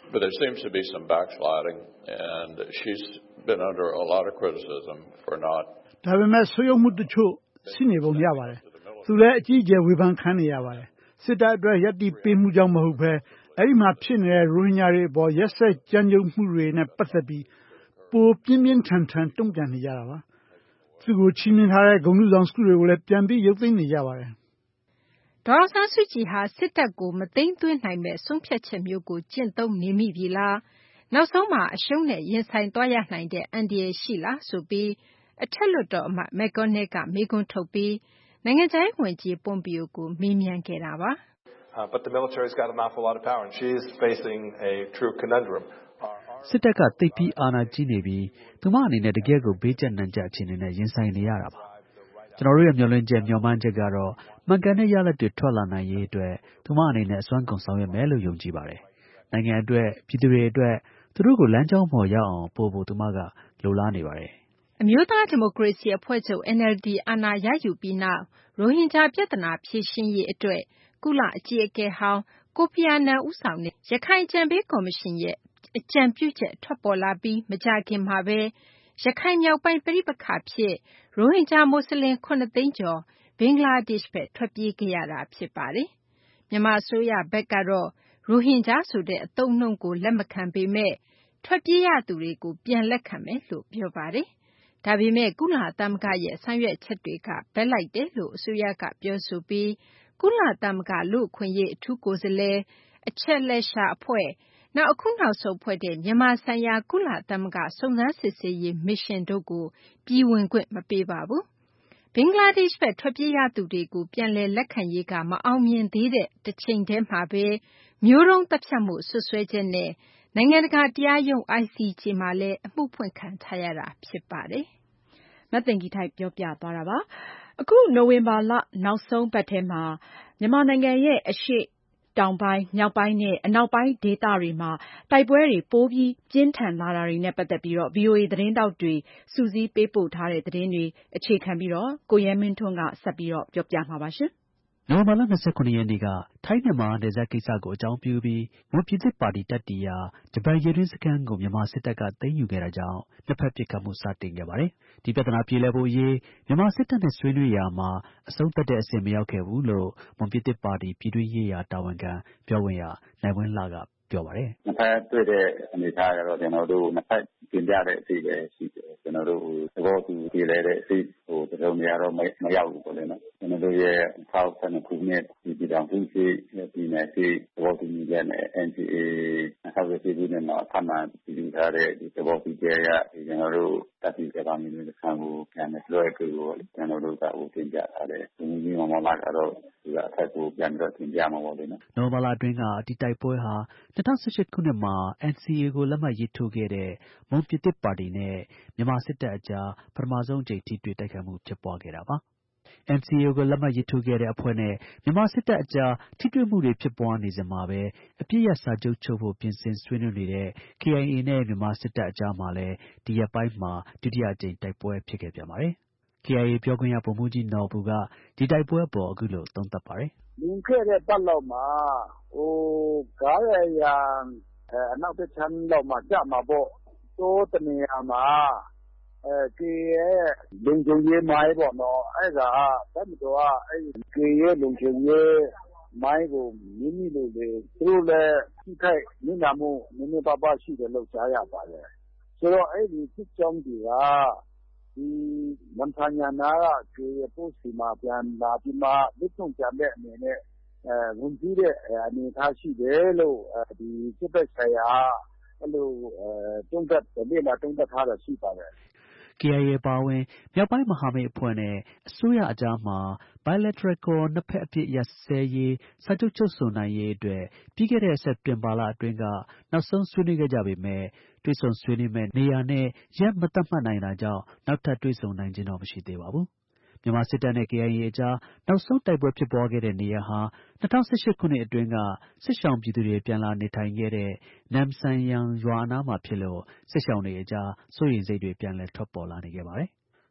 But there seems to be some backsliding, and she's been under a lot of criticism for not. ဒါပေမဲ့ဆွေးနွေးမှုတချို့ရှိနေပုံရပါတယ်။သူလည်းအကြီးအကျယ်ဝေဖန်ခံနေရပါတယ်။စစ်တပ်အတွက်ရပ်တည်ပေးမှုကြောင့်မဟုတ်ဘဲအဲ့ဒီမှာဖြစ်နေတဲ့ရိုဟင်ဂျာတွေအပေါ်ရက်စက်ကြမ်းကြုတ်မှုတွေနဲ့ပတ်သက်ပြီးပိုပြင်းပြင်းထန်ထန်တုံ့ပြန်နေကြတာပါ။သူကိုချီးမြှင့်ထားတဲ့ဂုဏ်ပြုဆောင်စုတွေကိုလည်းပြန်ပြီးရုပ်သိမ်းနေကြပါတယ်။ဒေါ်အောင်ဆန်းစုကြည်ဟာစစ်တပ်ကိုမသိမ်းသွင်းနိုင်မဲ့ဆုံးဖြတ်ချက်မျိုးကိုကျင့်သုံးနေမိပြီလား။နောက်ဆုံးမှာအရှုံးနဲ့ရင်ဆိုင်သွားရနိုင်တဲ့အန္တရာယ်ရှိလားဆိုပြီးအထက်လွှတ်တော်အမတ် McConnell ကမေးခွန်းထုတ်ပြီးနိုင်ငံခြားရေးဝန်ကြီး Pompeo ကိုမေးမြန်းခဲ့တာပါ။ But the military's got an awful lot of power and she is facing a true conundrum. စစ်တပ်ကသိပ်ပြီးအာဏာကြီးနေပြီးသူမအနေနဲ့တကယ်ကိုဘေးကျနံကျအခြေအနေနဲ့ရင်ဆိုင်နေရတာပါကျွန်တော်တို့ရဲ့မျှော်လင့်ချက်မျှော်မှန်းချက်ကတော့မှန်ကန်တဲ့ရလဒ်တွေထွက်လာနိုင်ရေးအတွက်သူမအနေနဲ့အစွမ်းကုန်ဆောင်ရွက်မယ်လို့ယုံကြည်ပါတယ်နိုင်ငံအတွက်ပြည်သူတွေအတွက်သူတို့ကိုလမ်းကြောင်းပေါ်ရောက်အောင်ပို့ဖို့သူမကလိုလားနေပါတယ်အမျိုးသားဒီမိုကရေစီအဖွဲ့ချုပ် N L D အာဏာရယူပြီးနောက်ရိုဟင်ဂျာပြဿနာဖြေရှင်းရေးအတွက်ကုလအကြီးအကဲဟောင်းကိုဖီအာနန်ဦးဆောင်တဲ့ရခိုင်အကြံပေးကော်မရှင်ရဲ့အကြံပြုချက်ထွက်ပေါ်လာပြီးမကြာခင်မှာပဲရခိုင်မြောက်ပိုင်းပဋိပက္ခဖြစ်ရိုဟင်ဂျာမွတ်စလင်ခုနှစ်သိန်းကျော်ဘင်္ဂလားဒေ့ရှ်ဘက်ထွက်ပြေးခဲ့ရတာဖြစ်ပါတယ်မြန်မာအစိုးရဘက်ကတော့ရိုဟင်ဂျာဆိုတဲ့အသုံးအနှုန်းကိုလက်မခံပေမဲ့ထွက်ပြေးရသူတွေကိုပြန်လက်ခံမယ်လို့ပြောပါတယ်ဒါပေမဲ့ကုလသမဂ္ဂရဲ့ဆောင်ရွက်ချက်တွေကဘက်လိုက်တယ်လို့အစိုးရကပြောဆိုပြီးကုလသမဂ္ဂလူ့အခွင့်အရေးအထူးကိုယ်စားလှယ်အချက်လက်ရှာအဖွဲ့နောက်အခုနောက်ဆုံးဖွဲ့တဲ့မြန်မာဆိုင်ရာကုလသမဂ္ဂစုံစမ်းစစ်ဆေးရေးမစ်ရှင်တို့ကိုပြည်ဝင်ခွင့်မပေးပါဘူးဘင်္ဂလားဒေ့ရှ်ဘက်ထွက်ပြေးရသူတွေကိုပြန်လည်လက်ခံရေးကမအောင်မြင်သေးတဲ့တစ်ချိန်တည်းမှာပဲမျိုးတုံးတပ်ဖြတ်မှုဆွဆွဲချက်နဲ့နိုင်ငံတကာတရားရုံး I C J မှာလည်းအမှုဖွင့်ခံထားရတာဖြစ်ပါတယ်မသိင်္ဂီထိုက်ပြောပြသွားတာပါအခုနိုဝင်ဘာလနောက်ဆုံးပတ်ထဲမှာမြန်မာနိုင်ငံရဲ့အရှေ့တောင်ပိုင်းမြောက်ပိုင်းနဲ့အနောက်ပိုင်းဒေသတွေမှာတိုက်ပွဲတွေပိုပြီးပြင်းထန်လာတာတွေနဲ့ပတ်သက်ပြီးတော့ V O A သတင်းတောက်တွေစုစည်းပေးပို့ထားတဲ့သတင်းတွေအခြေခံပြီးတော့ကိုရဲမင်းထွန်းကဆက်ပြီးတော့ပြောပြမှာပါရှင်နိုဝင်ဘာလ၂၇ရက်နေ့ကထိုင်းမြန်မာနယ်စပ်ကိစ္စကိုအကြောင်းပြုပြီးမွန်ပြည်သစ်ပါတီတပ်တည်ရာဂျပန်ရေတွင်းစခန်းကိုမြန်မာစစ်တပ်ကသိမ်းယူခဲ့တာကြောင့်နှစ်ဖက်ပစ်ခတ်မှုစတင်ခဲ့ပါတယ်။ဒီပြဿနာပြေလည်ဖို့အရေးမြန်မာစစ်တပ်နဲ့ဆွေးနွေးရာမှာအဆုံးသတ်တဲ့အဆင့်မရောက်ခဲ့ဘူးလို့မွန်ပြည်သစ်ပါတီပြည်တွင်းရေးရာတာဝန်ခံပြောခွင့်ရနိုင်ဝင်းလှကပြောပါတယ်။နှစ်ဖက်တွေ့တဲ့အနေအထားကတော့ကျွန်တော်တို့နှစ်ဖက်ပြင်ပြတဲ့အစီအစဉ်ရှိတယ်ကျွန်တော်တို့သဘောတူပြေလည်တဲ့အစီဟိုတော်များတော့မရောက်ဘူးပေါ့လေနော်ကျွန်တော်တို့ရဲ့ထောက်ဆံခုနှစ်ဒီပြည်တော်စုရှိပြည်နယ်ရှိသဘောတူညီချက်နဲ့ N C A ဆောက်ရည်ပြည်နယ်မှာအမှန်ပြည်ထားတဲ့ဒီသဘောတူချက်ရကျွန်တော်တို့တပ်ပြည်ကတော်မျိုးတစ်ခါကိုပြန်လဲလွှဲပြီးတော့ကျွန်တော်တို့ကဟိုပြင်ပြထားတယ်ဒီကြီးမမလာကတော့ဒီအထက်ကိုပြန်ပြီးတော့ပြင်ပြမှာပေါ့လေနော်နိုဘလာတွင်းကဒီတိုက်ပွဲဟာ၂၀၁၈ခုနှစ်မှာ N C A ကိုလက်မှတ်ရေးထိုးခဲ့တဲ့မွန်ပြည်သစ်ပါတီနဲ့မြန်မာစစ်တပ်အကြားပထမဆုံးအကြိမ်ထိတွေ့တိုက်ခိုက်မှုဖြစ်ပွားခဲ့တာပါ။ N C A ကိုလက်မှတ်ရေးထိုးခဲ့တဲ့အဖွဲ့နဲ့မြန်မာစစ်တပ်အကြားထိတွေ့မှုတွေဖြစ်ပွားနေစဉ်မှာပဲအပစ်ရပ်စာချုပ်ချုပ်ဖို့ပြင်ဆင်ဆွေးနွေးနေတဲ့ K I A နဲ့မြန်မာစစ်တပ်အကြားမှာလည်းဒီရက်ပိုင်းမှာဒုတိယအကြိမ်တိုက်ပွဲဖြစ်ခဲ့ပြန်ပါတယ်။ K I A ပြောခွင့်ရဗိုလ်မှူးကြီးနော်ဘူကဒီတိုက်ပွဲအပေါ်အခုလိုသုံးသပ်ပါတယ်။လွန်ခဲ့တဲ့ပတ်လောက်မှာဟိုကားရရန်အနောက်တစ်ချမ်းလောက်မှာကြမှာပေါ့တိုးတနေရာမှာအဲကေရဲ့လုံခြုံရေးမိုင်းပေါ့နော်အဲ့ဒါတတ်မတော်အဲ့ကေရဲ့လုံခြုံရေးမိုင်းကိုမိမိလိုလေသူတို့လည်းထိခိုက်နေနာမှုနည်းနည်းပါးပါးရှိတယ်လို့ကြားရပါတယ်ဆိုတော့အဲ့ဒီစစ်ကြောင်းတွေကဒီဝန်ထမ်းညာနာကကေရဲ့ပို့စီမှာပြန်လာပြီးမှလွတ်ဆုံးကြတဲ့အနေနဲ့အဲဝန်ကြီးတဲ့အနေထားရှိတယ်လို့ဒီစစ်တပ်ဆိုင်ရာအဲ့လိုအဲတုံးသက်လေ့လာတုံးသက်ထားတာရှိပါတယ် K I A ပါဝင်မြောက်ပိုင်းမဟာမိတ်အဖွဲ့နဲ့အစိုးရအကြားမှာ bilateral ခေါ်နှစ်ဖက်အပစ်ရပ်စဲရေးစာချုပ်ချုပ်ဆိုနိုင်ရေးအတွက်ပြီးခဲ့တဲ့စက်တင်ဘာလအတွင်းကနောက်ဆုံးဆွေးနွေးခဲ့ကြပေမဲ့တွေ့ဆုံဆွေးနွေးမဲ့နေရာနဲ့ရက်မသတ်မှတ်နိုင်တာကြောင့်နောက်ထပ်တွေ့ဆုံနိုင်ခြင်းတော့မရှိသေးပါဘူး။မြန်မာစစ်တပ်နဲ့ K I A အကြားနောက်ဆုံးတိုက်ပွဲဖြစ်ပွားခဲ့တဲ့နေရာဟာ၂၀၁၈ခုနှစ်အတွင်းကစစ်ရှောင်ပြည်သူတွေပြန်လာနေထိုင်ခဲ့တဲ့နမ်ဆန်ယန်ရွာအနားမှာဖြစ်လို့စစ်ရှောင်တွေအကြားစိုးရိမ်စိတ်တွေပြန်လည်ထွက်ပေါ်လာနေခဲ့ပါတယ်။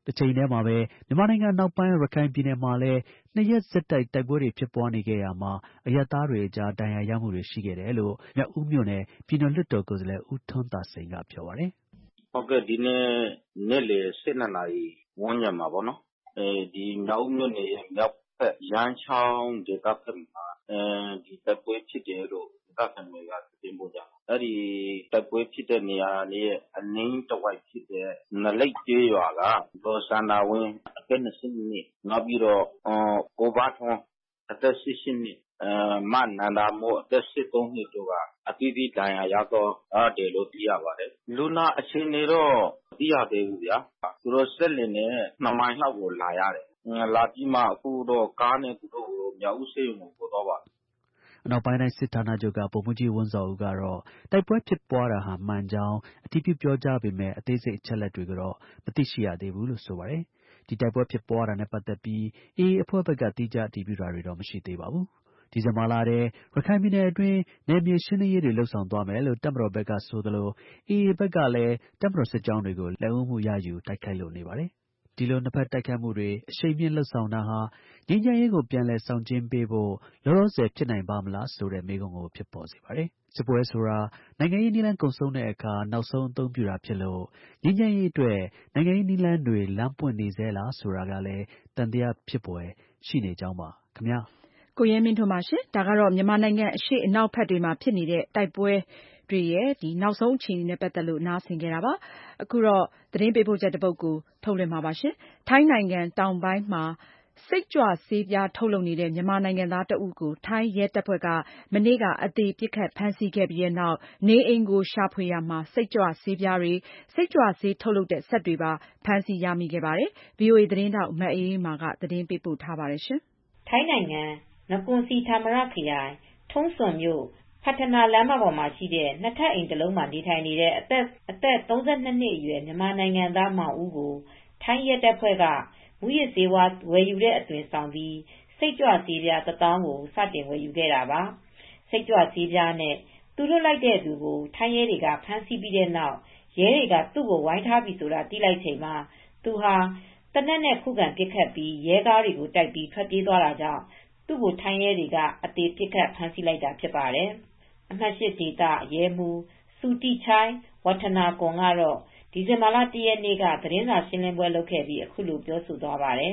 တစ်ချိန်တည်းမှာပဲမြန်မာနိုင်ငံနောက်ပိုင်းရခိုင်ပြည်နယ်မှာလည်းနှစ်ရက်ဆက်တိုက်တိုက်ပွဲတွေဖြစ်ပွားနေခဲ့ရမှာအရပ်သားတွေအကြားဒဏ်ရာရမှုတွေရှိခဲ့တယ်လို့မြောက်ဦးမြို့နယ်ပြည်နယ်လွှတ်တော်ကိုယ်စားလှယ်ဦးထွန်းသာစိန်ကပြောပါတယ်။ဟုတ်ကဲ့ဒီနေ့နေ့လယ် ၁၂ နာရီဝန်းကျင်မှာပေါ့နော်အဲဒီမြောက်ဦးမြို့နယ်ရဲ့မြောက်ဘက်ရမ်းချောင်းဒေသဘက်မှာအဲဒီတိုက်ပွဲဖြစ်တယ်လို့ဒေသခံတွေကသတင်းပို့ကြတယ်။အဲဒီတိုက်ပွဲဖြစ်တဲ့နေရာရဲ့အနီးတစ်ဝိုက်ဖြစ်တဲ့နလိတ်ကျေးရွာကဒေါ်စန္ဒာဝင်းအသက် ၂၂ နှစ်နောက်ပြီးတော့ကိုဘထွန်းအသက် ၁၈ နှစ်အဲမနန္ဒာမိုးအသက် ၁၃ နှစ်တို့ကအသီးသီးဒဏ်ရာရတော့တယ်လို့သိရပါတယ်။လူနာအခြေအနေတော့မသိရသေးဘူးဗျာ။သူတို့ဆက်လင်နဲ့နှစ်မိုင်လောက်ကိုလာရတယ်။လာပြီးမှအခုတော့ကားနဲ့သူတို့ကိုမြောက်ဦးဆေးရုံကိုပို့သွားပါတယ်။အနောက်ပိုင်းတိုင်းစစ်ဌာနချုပ်ကဗိုလ်မှူးကြီးဝင်းဇော်ဦးကတော့တိုက်ပွဲဖြစ်ပွားတာဟာမှန်ကြောင်းအတည်ပြုပြောကြားပေမဲ့အသေးစိတ်အချက်အလက်တွေကိုတော့မသိရှိရသေးဘူးလို့ဆိုပါတယ်။ဒီတိုက်ပွဲဖြစ်ပွားတာနဲ့ပတ်သက်ပြီး အေအေ အဖွဲ့ဘက်ကသီးခြားအတည်ပြုတာတွေတော့မရှိသေးပါဘူး။ဒီဇင်ဘာလထဲရခိုင်ပြည်နယ်အတွင်းနယ်မြေရှင်းလင်းရေးတွေလုပ်ဆောင်သွားမယ်လို့တပ်မတော်ဘက်ကဆိုသလိုအေအေဘက်ကလည်းတပ်မတော်စစ်ကြောင်းတွေကိုလက်ဦးမှုရယူတိုက်ခိုက်လို့နေပါတယ်။ဒီလိုနှစ်ဖက်တိုက်ခိုက်မှုတွေအရှိန်မြင့်လုပ်ဆောင်တာဟာငြိမ်းချမ်းရေးကိုပြန်လည်ဆောင်ကျဉ်းပေးဖို့လောလောဆယ်ဖြစ်နိုင်ပါ့မလားဆိုတဲ့မေးခွန်းကိုဖြစ်ပေါ်စေပါတယ်။စစ်ပွဲဆိုတာနိုင်ငံရေးနည်းလမ်းကုန်ဆုံးတဲ့အခါနောက်ဆုံးအသုံးပြုတာဖြစ်လို့ငြိမ်းချမ်းရေးအတွက်နိုင်ငံရေးနည်းလမ်းတွေလမ်းပွင့်နေသေးလားဆိုတာကလည်းသံသယဖြစ်ဖွယ်ရှိနေကြောင်းပါခင်ဗျာ။ကိုရဲမင်းထွန်းပါရှင်။ဒါကတော့မြန်မာနိုင်ငံအရှေ့အနောက်ဘက်တွေမှာဖြစ်နေတဲ့တိုက်ပွဲတွေရဲ့ဒီနောက်ဆုံးအခြေအနေနဲ့ပတ်သက်လို့နားဆင်ခဲ့တာပါ။အခုတော့သတင်းပေးပို့ချက်တစ်ပုဒ်ကိုထုတ်လွှင့်မှာပါရှင်။ထိုင်းနိုင်ငံတောင်ပိုင်းမှာစိတ်ကြွဆေးပြားထုတ်လုပ်နေတဲ့မြန်မာနိုင်ငံသားတဦးကိုထိုင်းရဲတပ်ဖွဲ့ကမနေ့ကအသေပစ်ခတ်ဖမ်းဆီးခဲ့ပြီးတဲ့နောက်နေအိမ်ကိုရှာဖွေရာမှာစိတ်ကြွဆေးပြားတွေစိတ်ကြွဆေးထုတ်လုပ်တဲ့စက်တွေပါဖမ်းဆီးရမိခဲ့ပါတယ်။ ဗွီအိုအေသတင်းထောက်မအေးအေးမာကသတင်းပေးပို့ထားပါတယ်ရှင်။ထိုင်းနိုင်ငံနကွန်စီဌာမရခရိုင်ထုံးစွန်မြို့ဖတ်ထနာလမ်းမပေါ်မှာရှိတဲ့နှစ်ထပ်အိမ်တစ်လုံးမှာနေထိုင်နေတဲ့အသက်အသက် ၃၂ နှစ်အရွယ်မြန်မာနိုင်ငံသားမောင်ဦးကိုထိုင်းရဲတပ်ဖွဲ့ကမူးယစ်ဆေးဝါးဝယ်ယူတဲ့အသွင်ဆောင်ပြီးစိတ်ကြွဆေးပြားတစ်သောင်းကိုစတင်ဝယ်ယူခဲ့တာပါ။စိတ်ကြွဆေးပြားနဲ့သူလွတ်လိုက်တဲ့သူကိုထိုင်းရဲတွေကဖမ်းဆီးပြီးတဲ့နောက်ရဲတွေကသူ့ကိုဝိုင်းထားပြီဆိုတာသိလိုက်ချိန်မှာသူဟာသေနတ်နဲ့ခုခံပစ်ခတ်ပြီးရဲကားတွေကိုတိုက်ပြီးထွက်ပြေးသွားတာကြောင့်သူ့ကိုထိုင်းရဲတွေကအသေပစ်ခတ်ဖမ်းဆီးလိုက်တာဖြစ်ပါတယ်။အမှတ် ၈ ဒေသရဲမှူးစူတိချိုင်းဝထနာကွန်ကတော့ဒီဇင်ဘာလ ၁ ရက်နေ့ကသတင်းစာရှင်းလင်းပွဲလုပ်ခဲ့ပြီးအခုလိုပြောဆိုသွားပါတယ်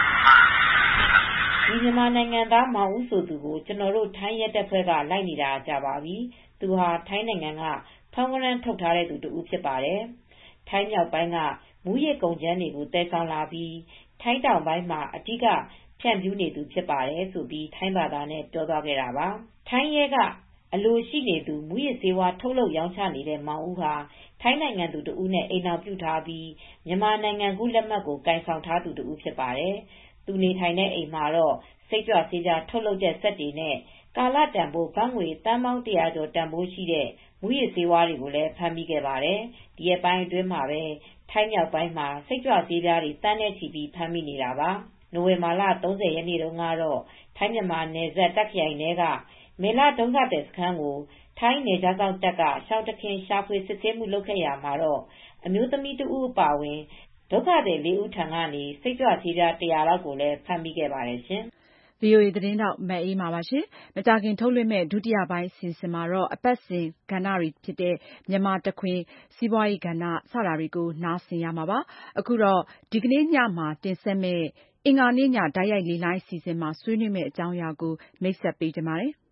။ဒီမြန်မာနိုင်ငံသားမောင်ဦးဆိုသူကိုကျွန်တော်တို့ထိုင်းရဲတပ်ဖွဲ့ကလိုက်နေတာကြာပါပြီ။သူဟာထိုင်းနိုင်ငံကဖမ်းဝရမ်းထုတ်ထားတဲ့သူတဦးဖြစ်ပါတယ်။ထိုင်းမြောက်ပိုင်းကမူးယစ်ကုန်ကြမ်းတွေကိုတည်ဆောင်လာပြီးထိုင်းတောင်ပိုင်းမှာအဓိကဖြန့်ဖြူးနေသူဖြစ်ပါတယ်ဆိုပြီးထိုင်းဘာသာနဲ့ပြောသွားခဲ့တာပါ။ထိုင်းရဲကအလိုရှိနေသူမူးယစ်ဆေးဝါးထုတ်လုပ်ရောင်းချနေတဲ့မောင်ဦးဟာထိုင်းနိုင်ငံသူတဦးနဲ့အိမ်အောင်ပြုထားပြီးမြန်မာနိုင်ငံကူးလက်မှတ်ကိုကိုင်ဆောင်ထားသူတဦးဖြစ်ပါတယ်။သူနေထိုင်တဲ့အိမ်မှာတော့စိတ်ကြွဆေးပြားထုတ်လုပ်တဲ့စက်တွေနဲ့ကာလတန်ဖိုးဘတ်ငွေသန်းပေါင်းတရာကျော်တန်ဖိုးရှိတဲ့မူးယစ်ဆေးဝါးတွေကိုလည်းဖမ်းမိခဲ့ပါတယ်။ဒီရက်ပိုင်းအတွင်းမှာပဲထိုင်းမြောက်ပိုင်းမှာစိတ်ကြွဆေးပြားတွေတန်းနဲ့ချီပြီးဖမ်းမိနေတာပါ။နိုဝင်ဘာလ ၃၀ ရက်နေ့တုန်းကတော့ထိုင်းမြန်မာနယ်စပ်တာ့ခရိုင်ထဲကမေလဒုက္ခသည်စခန်းကိုထိုင်းနယ်ခြားစောင့်တပ်ကရှောင်းတခင်ရှာဖွေစစ်ဆေးမှုလုပ်ခဲ့ရာမှာတော့အမျိုးသမီးတဦးအပါအဝင်ဒုက္ခသည်လေးဦးထံကနေစိတ်ကြွဆေးပြားတရာလောက်ကိုလည်းဖမ်းမိခဲ့ပါတယ်ရှင်။ဗွီအိုအေသတင်းထောက်မအေးမာပါရှင်။မကြာခင်ထုတ်လွှင့်မဲ့ဒုတိယပိုင်းအစီအစဉ်မှာတော့အပတ်စဉ်ကဏ္ဍတွေဖြစ်တဲ့မြန်မာတခွင်စီးပွားရေးကဏ္ဍစတာတွေကိုနားဆင်ရမှာပါ။အခုတော့ဒီကနေ့ညမှာတင်ဆက်မဲ့အင်္ဂါနေ့ညတိုက်ရိုက်လေလိုင်းအစီအစဉ်မှာဆွေးနွေးမယ့်အကြောင်းအရာကိုမိတ်ဆက်ပေးကြပါမယ်။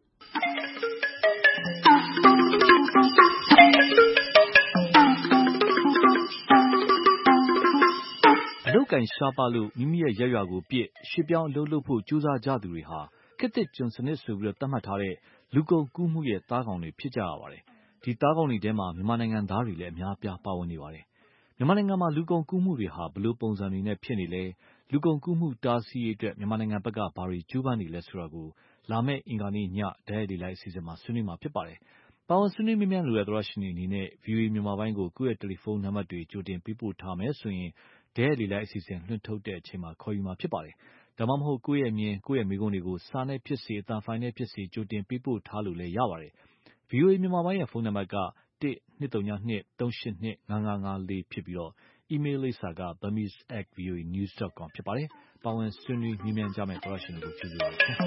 အလုပ်ကိုင်ရှားပါလို့မိမိရဲ့ရပ်ရွာကိုပစ်ရွှေ့ပြောင်းအလုပ်လုပ်ဖို့ကြိုးစားကြသူတွေဟာခေတ်သစ်ကျွန်စနစ်ဆိုပြီးသတ်မှတ်ထားတဲ့လူကုန်ကူးမှုရဲ့သားကောင်တွေဖြစ်ကြရပါတယ်။ဒီသားကောင်တွေထဲမှာမြန်မာနိုင်ငံသားတွေလည်းအများအပြားပါဝင်နေပါတယ်။မြန်မာနိုင်ငံမှာလူကုန်ကူးမှုတွေဟာဘယ်လိုပုံစံတွေနဲ့ဖြစ်နေလဲလူကုန်ကူးမှုတားဆီးရေးအတွက်မြန်မာနိုင်ငံဘက်ကဘာတွေကြိုးပမ်းနေလဲဆိုတာကိုလာမယ့်အင်္ဂါနေ့ညတိုက်ရိုက်လေလိုက်အစီအစဉ်မှာဆွေးနွေးမှာဖြစ်ပါတယ်။ပါဝင်ဆွေးနွေးမြန်းလိုတဲ့သောရရှင်တွေအနေနဲ့ ဗွီအိုအေမြန်မာပိုင်းကိုကိုယ့်ရဲ့တယ်လီဖုန်းနံပါတ်တွေကြိုတင်ပေးပို့ထားမယ်ဆိုရင်တိုက်ရိုက်လေလိုက်အစီအစဉ်လွှင့်ထုတ်တဲ့အချိန်မှာခေါ်ယူမှာဖြစ်ပါတယ်။ဒါမှမဟုတ်ကိုယ့်ရဲ့အမြင်ကိုယ့်ရဲ့မိကုန်းတွေကိုစာနဲ့ဖြစ်စေအသံဖိုင်နဲ့ဖြစ်စေကြိုတင်ပေးပို့ထားလို့လည်းရပါတယ်။ ဗွီအိုအေမြန်မာပိုင်းရဲ့ဖုန်းနံပါတ်က တစ် ၂၀၂ ၃၈၂ ၅၅၅၄ဖြစ်ပြီး email လိပ်စာက burmese at voa news dot com ဖြစ်ပါတယ်။ပါဝင်ဆွေးနွေးမြင်းကြမယ့်သောရရှင်တို့ကျေးဇူးပါရှင်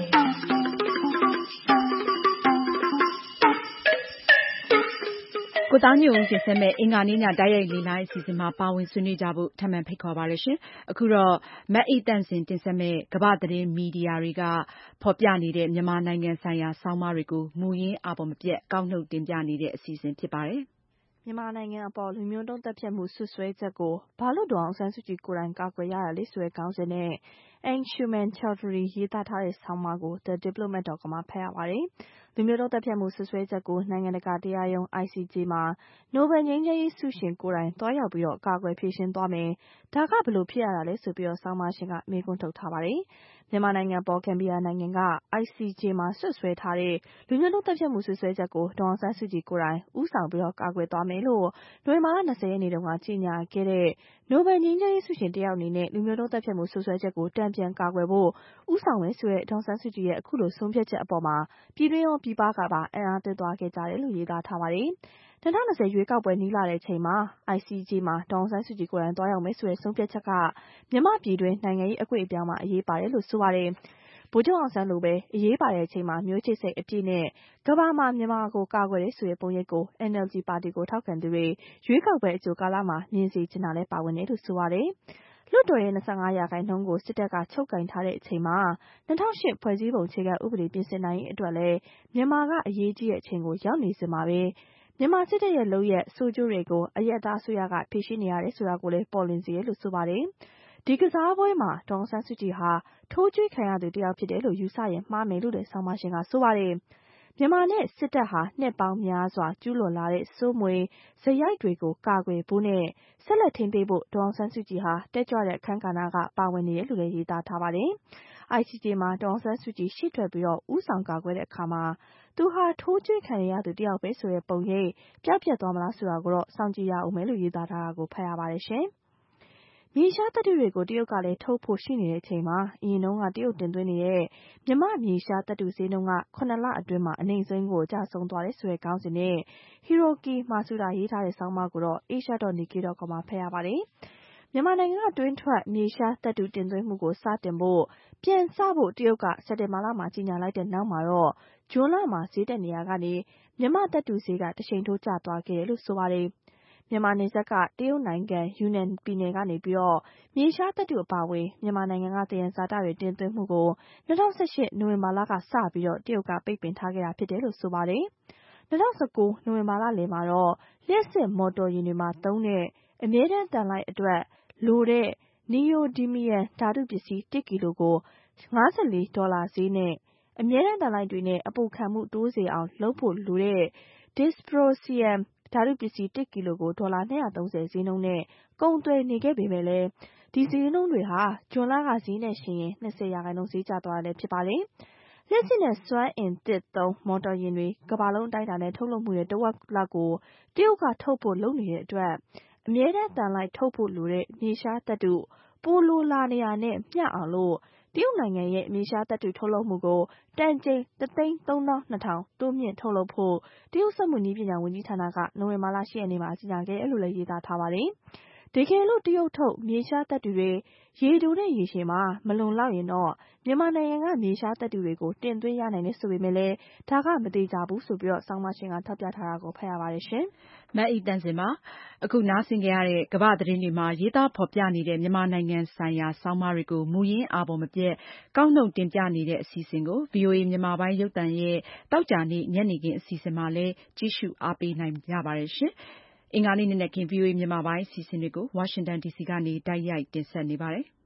ကိုသားညွန့်တင်ဆက်မဲ့အင်္ဂါနေ့ညတိုက်ရိုက်လေ့လာအစီအစဉ်မှာပါဝင်ဆွေးနွေးကြဖို့ထပ်မံဖိတ်ခေါ်ပါရရှင်။အခုတော့မတ်အိတ်တန့်စင်တင်ဆက်မဲ့ကမ္ဘာသတင်းမီဒီယာတွေကဖော်ပြနေတဲ့မြန်မာနိုင်ငံဆိုင်ရာဆောင်းပါးတွေကိုမူရင်းအာပေါ်မပြတ်ကောက်နှုတ်တင်ပြနေတဲ့အစီအစဉ်ဖြစ်ပါတယ်။မြန်မာနိုင်ငံအပေါ်လူမျိုးတုံးတက်ဖြတ်မှုဆွဆွဲချက်ကိုဘာလို့ဒေါ်အောင်ဆန်းစုကြည်ကိုယ်တိုင်ကာကွယ်ရတာလဲဆိုတဲ့ခေါင်းစဉ်နဲ့ Anshuman Choudhury ရေးသားထားတဲ့ဆောင်းပါးကို The Diplomat ဒုတ်ကွန်မှာဖတ်ရပါတယ်။လူမျိုးတုံးတက်ဖြတ်မှုဆွဆွဲချက်ကိုနိုင်ငံတကာတရားရုံး I C J မှာနိုဘယ်ငြိမ်းချမ်းရေးဆုရှင်ကိုယ်တိုင်တွားရောက်ပြီးတော့ကာကွယ်ဖြေရှင်းသွားမယ်။ဒါကဘလို့ဖြစ်ရတာလဲဆိုပြီးတော့ဆောင်းပါးရှင်ကမေးခွန်းထုတ်ထားပါတယ်။မြန်မာနိုင်ငံပေါ်ဂမ်ဘီယာနိုင်ငံက I C J မှာဆွဆွဲထားတဲ့လူမျိုးတုံးတက်ဖြတ်မှုဆွဆွဲချက်ကိုဒေါ်အောင်ဆန်းစုကြည်ကိုယ်တိုင်ဦးဆောင်ပြီးတော့ကာကွယ်သွားမယ်လို့နိုဝင်ဘာလ၂၀ရက်နေ့တုန်းကကြေညာခဲ့တဲ့နိုဘယ်ငြိမ်းချမ်းရေးဆုရှင်တယောက်အနေနဲ့လူမျိုးတုံးတက်ဖြတ်မှုဆွဆွဲချက်ကိုတံပြန်ကာကွယ်ဖို့ဦးဆောင်မယ်ဆိုတဲ့ဒေါ်အောင်ဆန်းစုကြည်ရဲ့အခုလိုဆုံးဖြတ်ချက်အပေါ်မှာပြည်တွင်းရောပြည်ပကပါအံ့အားသင့်သွားခဲ့ကြတယ်လို့ရေးသားထားပါတယ်။၂၀၂၀ရွေးကောက်ပွဲနီးလာတဲ့အချိန်မှာ I C J မှာဒေါ်အောင်ဆန်းစုကြည်ကိုယ်တိုင်သွားရောက်မယ်ဆိုတဲ့ဆုံးဖြတ်ချက်ကမြန်မာပြည်တွင်းနိုင်ငံရေးအကွေ့အပြောင်းမှာအရေးပါတယ်လို့ဆိုပါတယ်။ဗိုလ်ချုပ်အောင်ဆန်းလိုပဲအရေးပါတဲ့အချိန်မှာမျိုးချစ်စိတ်အပြည့်နဲ့ကမ္ဘာမှာမြန်မာကိုကာကွယ်တယ်ဆိုတဲ့ပုံရိပ်ကို N L D ပါတီကိုထောက်ခံသူတွေရွေးကောက်ပွဲအကြိုကာလမှာမြင်စေချင်တာလည်းပါဝင်တယ်လို့ဆိုပါတယ်။လွှတ်တော်ရဲ့၂၅ရာခိုင်နှုန်းကိုစစ်တပ်ကချုပ်ကင်ထားတဲ့အချိန်မှာ၂၀၀၈ဖွဲ့စည်းပုံအခြေခံဥပဒေပြင်ဆင်နိုင်ရေးအတွက်လည်းမြန်မာကအရေးကြီးတဲ့အချိန်ကိုရောက်နေစမှာပဲမြန်မာစစ်တပ်ရဲ့လုပ်ရက်ဆိုးကျိုးတွေကိုအရက်သားအစိုးရကဖြေရှင်းနေရတယ်ဆိုတာကိုလည်းပေါ်လွင်စေတယ်လို့ဆိုပါတယ်။ဒီကစားပွဲမှာဒေါ်အောင်ဆန်းစုကြည်ဟာထိုးကျွေးခံရသူတယောက်ဖြစ်တယ်လို့ယူဆရင်မှားမယ်လို့လည်းဆောင်းပါးရှင်ကဆိုပါတယ်။မြန်မာနဲ့စစ်တပ်ဟာနှစ်ပေါင်းများစွာကျူးလွန်လာတဲ့စိုးမွေဇယိုက်တွေကိုကာကွယ်ဖို့နဲ့ဆက်လက်ထိန်းသိမ်းဖို့ဒေါ်အောင်ဆန်းစုကြည်ဟာတက်ကြွတဲ့အခန်းကဏ္ဍကပါဝင်နေတယ်လို့လည်းရေးသားထားပါတယ်။ I C J မှာဒေါ်အောင်ဆန်းစုကြည်ရှေ့ထွက်ပြီးတော့ဦးဆောင်ကာကွယ်တဲ့အခါမှာသူဟာထိုးကျွေးခံရသူတယောက်ပဲဆိုတဲ့ပုံရိပ်ပျောက်ပြက်သွားမလားဆိုတာကိုတော့စောင့်ကြည့်ရအောင်မယ်လို့ရေးသားထားတာကိုဖတ်ရပါတယ်ရှင်။မြေရှားသတ္တုတွေကိုတရုတ်ကလည်းထုတ်ဖို့ရှိနေတဲ့အချိန်မှာအရင်တုန်းကတရုတ်တင်သွင်းနေတဲ့မြန်မာမြေရှားသတ္တုဈေးနှုန်းကခုနှစ်လအတွင်းမှာအနှိမ့်ဆုံးကိုကျဆင်းသွားတယ်ဆိုတဲ့ခေါင်းစဉ်နဲ့ Hiroki Matsuda ရေးထားတဲ့ဆောင်းပါးကိုတော့ asia dot nikkei dot com မှာဖတ်ရပါတယ်။မြန်မာနိုင်ငံကတွင်းထွက်မြေရှားသတ္တုတင်သွင်းမှုကိုစတင်ဖို့ပြန်စဖို့တရုတ်ကစက်တင်ဘာလမှာကြေညာလိုက်တဲ့နောက်မှာတော့ဇွန်လမှာဈေးတက်နေရာကနေမြန်မာသတ္တုဈေးကတရှိန်ထိုးကျသွားခဲ့တယ်လို့ဆိုပါတယ်။မြန်မာနယ်စပ်ကတရုတ်နိုင်ငံယူနန်ပြည်နယ်ကနေပြီးတော့မြေရှားသတ္တုအပါအဝင်မြန်မာနိုင်ငံကသယံဇာတတွေတင်သွင်းမှုကို၂၀၁၈နိုဝင်ဘာလကစပြီးတော့တရုတ်ကပိတ်ပင်ထားခဲ့တာဖြစ်တယ်လို့ဆိုပါတယ်။၂၀၁၉နိုဝင်ဘာလလယ်မှာတော့လျှပ်စစ်မော်တော်ယာဉ်တွေမှာသုံးတဲ့အမြဲတမ်းတန်လိုက်အတွက်လိုတဲ့နီယိုဒီမီယမ်ဓာတုပစ္စည်းတစ်ကီလိုကို၅၄ဒေါ်လာဈေးနဲ့အမြဲတမ်းတန်လိုက်တွေနဲ့အပူခံမှုတိုးစေအောင်လုပ်ဖို့လိုတဲ့ Dysprosium ဓာတုပစ္စည်းတစ်ကီလိုကိုဒေါ်လာ၂၃၀ဈေးနှုန်းနဲ့ကုန်သွယ်နေခဲ့ပေမဲ့လည်းဒီဈေးနှုန်းတွေဟာဇွန်လကဈေးနဲ့ရှင်ရင်၂၀ရာခိုင်နှုန်းဈေးကျသွားတယ်ဖြစ်ပါတယ်။လျှပ်စစ်နဲ့စွမ်းအင်သစ်သုံးမော်တော်ယာဉ်တွေကမ္ဘာလုံးအတိုင်းအတာနဲ့ထုတ်လုပ်မှုရဲ့တဝက်လောက်ကိုတရုတ်ကထုတ်ဖို့လုပ်နေတဲ့အတွက်အမြဲတမ်းတန်လိုက်ထုတ်ဖို့လိုတဲ့မြေရှားသတ္တုပိုလိုလာနေရနဲ့မျှအောင်လို့တရုတ်နိုင်ငံရဲ့မြေရှားသတ္တုထုတ်လုပ်မှုကိုတန်ချိန်တစ်သိန်းသုံးသောင်းနှစ်ထောင်တိုးမြင့်ထုတ်လုပ်ဖို့တရုတ်စက်မှုနည်းပညာဝန်ကြီးဌာနကနိုဝင်ဘာလ၈ရက်နေ့မှာကြေညာခဲ့တယ်လို့လည်းရေးသားထားပါတယ်။တကယ်လို့တရုတ်ထုတ်မြေရှားသတ္တုတွေရေတိုနဲ့ရေရှည်မှာမလုံလောက်ရင်တော့မြန်မာနိုင်ငံကမြေရှားသတ္တုတွေကိုတင်သွင်းရနိုင်တယ်ဆိုပေမဲ့လည်းဒါကမသေးကြဘူးဆိုပြီးတော့ဆောင်းပါးရှင်ကထောက်ပြထားတာကိုဖတ်ရပါတယ်ရှင်။မတ်အိတန့်စင်ပါအခုနားဆင်ကြရတဲ့ကမ္ဘာသတင်းတွေမှာရေးသားဖော်ပြနေတဲ့မြန်မာနိုင်ငံဆိုင်ရာဆောင်းပါးတွေကိုမူရင်းအာပေါ်မပြတ်ကောက်နှုတ်တင်ပြနေတဲ့အစီအစဉ်ကို ဗွီအိုအေ မြန်မာပိုင်းရုပ်သံရဲ့တောက်ကြနေ့ညနေခင်းအစီအစဉ်မှာလည်းကြည့်ရှုအားပေးနိုင်ကြပါတယ်ရှင်။အင်္ဂါနေ့နံနက်ခင်း ဗွီအိုအေမြန်မာပိုင်းအစီအစဉ်တွေကိုဝါရှင်တန်ဒီစီကနေတိုက်ရိုက်တင်ဆက်နေပါတယ်။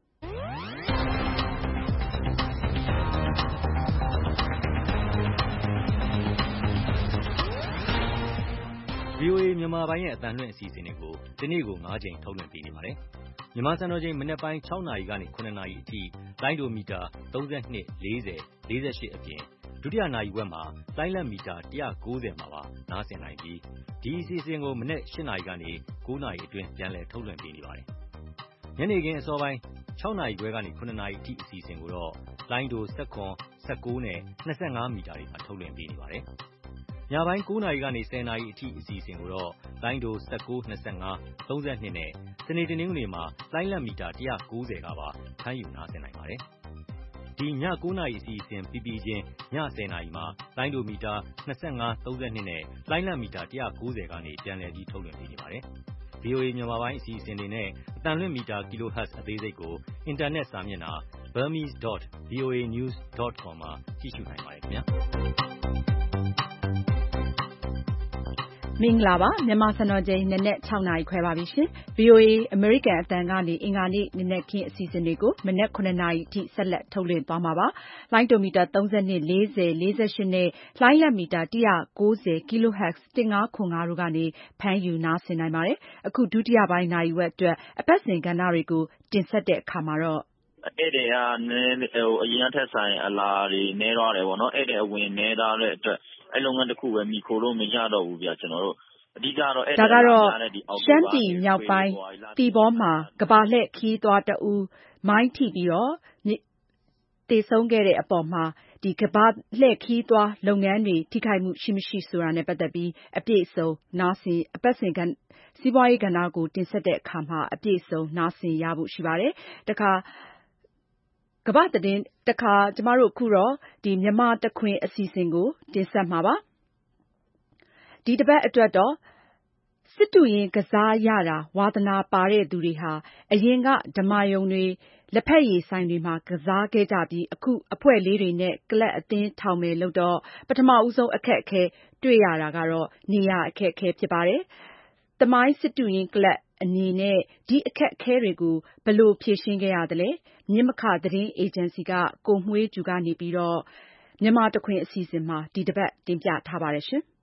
ဗွီအိုအေမြန်မာပိုင်းရဲ့အသံလွှင့်အစီအစဉ်တွေကိုဒီနေ့ကို၅ကြိမ်ထုတ်လွှင့်ပေးနေပါတယ်။မြန်မာစံတော်ချိန်မနက်ပိုင်း၆နာရီကနေ၇နာရီအထိလိုင်းဒိုမီတာ၃၂ ၄၀ ၄၈အပြင်ဒုတိယနာရီဝက်မှာလိုင်းလက်မီတာ၁၉၀မှာပါနားဆင်နိုင်ပြီးဒီအစီအစဉ်ကိုမနက်၈နာရီကနေ၉နာရီအတွင်းပြန်လည်ထုတ်လွှင့်ပေးနေပါတယ်။ညနေခင်းအစောပိုင်း၆နာရီခွဲကနေ၇နာရီအထိအစီအစဉ်ကိုတော့လိုင်းဒို၁၇ ၁၉နဲ့၂၅မီတာတွေမှာထုတ်လွှင့်ပေးနေပါတယ်။ညပိုင်း၉နာရီကနေ၁၀နာရီအထိအစီအစဉ်ကိုတော့လိုင်းဒို၁၉ ၂၅ ၃၂နဲ့စနေတနင်္ဂနွေမှာလိုင်းလက်မီတာ၁၉၀ကပါဖမ်းယူနားဆင်နိုင်ပါတယ်။ဒီည၉နာရီအစီအစဉ်ပြီးပြီးချင်းည၁၀နာရီမှာလိုင်းဒိုမီတာ၂၅ ၃၂နဲ့လိုင်းလက်မီတာ၁၉၀ကနေပြန်လည်ပြီးထုတ်လွှင့်ပေးနေပါတယ်။ ဗီအိုအေ မြန်မာပိုင်းအစီအစဉ်တွေနဲ့အတန်လွင့်မီတာ kilohertz အသေးစိတ်ကိုအင်တာနက်စာမျက်နှာ burmese dot v o a news dot com မှာကြည့်ရှုနိုင်ပါတယ်ခင်ဗျာ။မင်္ဂလာပါမြန်မာစံတော်ချိန်နနက်၆နာရီခွဲပါပြီရှင်။ ဗွီအိုအေအမေရိကန်အသံကနေအင်္ဂါနေ့နနက်ခင်းအစီအစဉ်တွေကိုမနက်ခုနှစ်နာရီအထိဆက်လက်ထုတ်လွှင့်သွားမှာပါ။လိုင်းတိုမီတာသုံး၂ ၄၀ ၄၈နဲ့လိုင်းလက်မီတာ၁၉၀ kilohertz ၁၅ခွန်၅တို့ကနေဖမ်းယူနားဆင်နိုင်ပါတယ်။အခုဒုတိယပိုင်းနာရီဝက်အတွက်အပတ်စဉ်ကဏ္ဍတွေကိုတင်ဆက်တဲ့အခါမှာတော့ဧည့်သည်ကနည်းဟိုအရင်ထက်ဆိုင်အလားတွေနည်းသွားတယ်ပေါ့နော်ဧည့်သည်အဝင်နည်းသွားတဲ့အတွက်အဲ့လုပ်ငန်းတစ်ခုပဲမိခိုလို့မရတော့ဘူးဗျာကျွန်တော်တို့အဓိကတော့ဒါကတော့ရှမ်းပြည်မြောက်ပိုင်းတီဘောမှာကဘာလှည့်ခီးသွားတဦးမိုင်းထိပြီးတော့တေဆုံးခဲ့တဲ့အပေါ်မှာဒီကဘာလှည့်ခီးသွားလုပ်ငန်းတွေထိခိုက်မှုရှိမရှိဆိုတာနဲ့ပတ်သက်ပြီးအပြည့်အစုံနားဆင်အပတ်စဉ်ကစီးပွားရေးကဏ္ဍကိုတင်ဆက်တဲ့အခါမှာအပြည့်အစုံနားဆင်ရဖို့ရှိပါတယ်။တခါကမ္ဘာသတင်းတခါကျမတို့အခုတော့ဒီမြန်မာတခွင်အစီအစဉ်ကိုတင်ဆက်မှာပါ။ဒီတစ်ပတ်အတွက်တော့စစ်တူရင်ကစားရတာဝါသနာပါတဲ့သူတွေဟာအရင်ကဓမ္မယုံတွေလက်ဖက်ရည်ဆိုင်တွေမှာကစားခဲ့ကြပြီးအခုအဖွဲ့လေးတွေနဲ့ကလပ်အသင်းထောင်မယ်လို့တော့ပထမဦးဆုံးအခက်အခဲတွေ့ရတာကတော့နေရာအခက်အခဲဖြစ်ပါတယ်။သမိုင်းစစ်တူရင်ကလပ်အနေနဲ့ဒီအခက်အခဲတွေကိုဘယ်လိုဖြေရှင်းခဲ့ရသလဲ။မြင်းမခသတင်းအေဂျင်စီကကိုမွှေးကျူကနေပြီးတော့မြန်မာတခွင်အစီအစဉ်မှာဒီတစ်ပတ်တင်ပြထားပါတယ်ရှင်။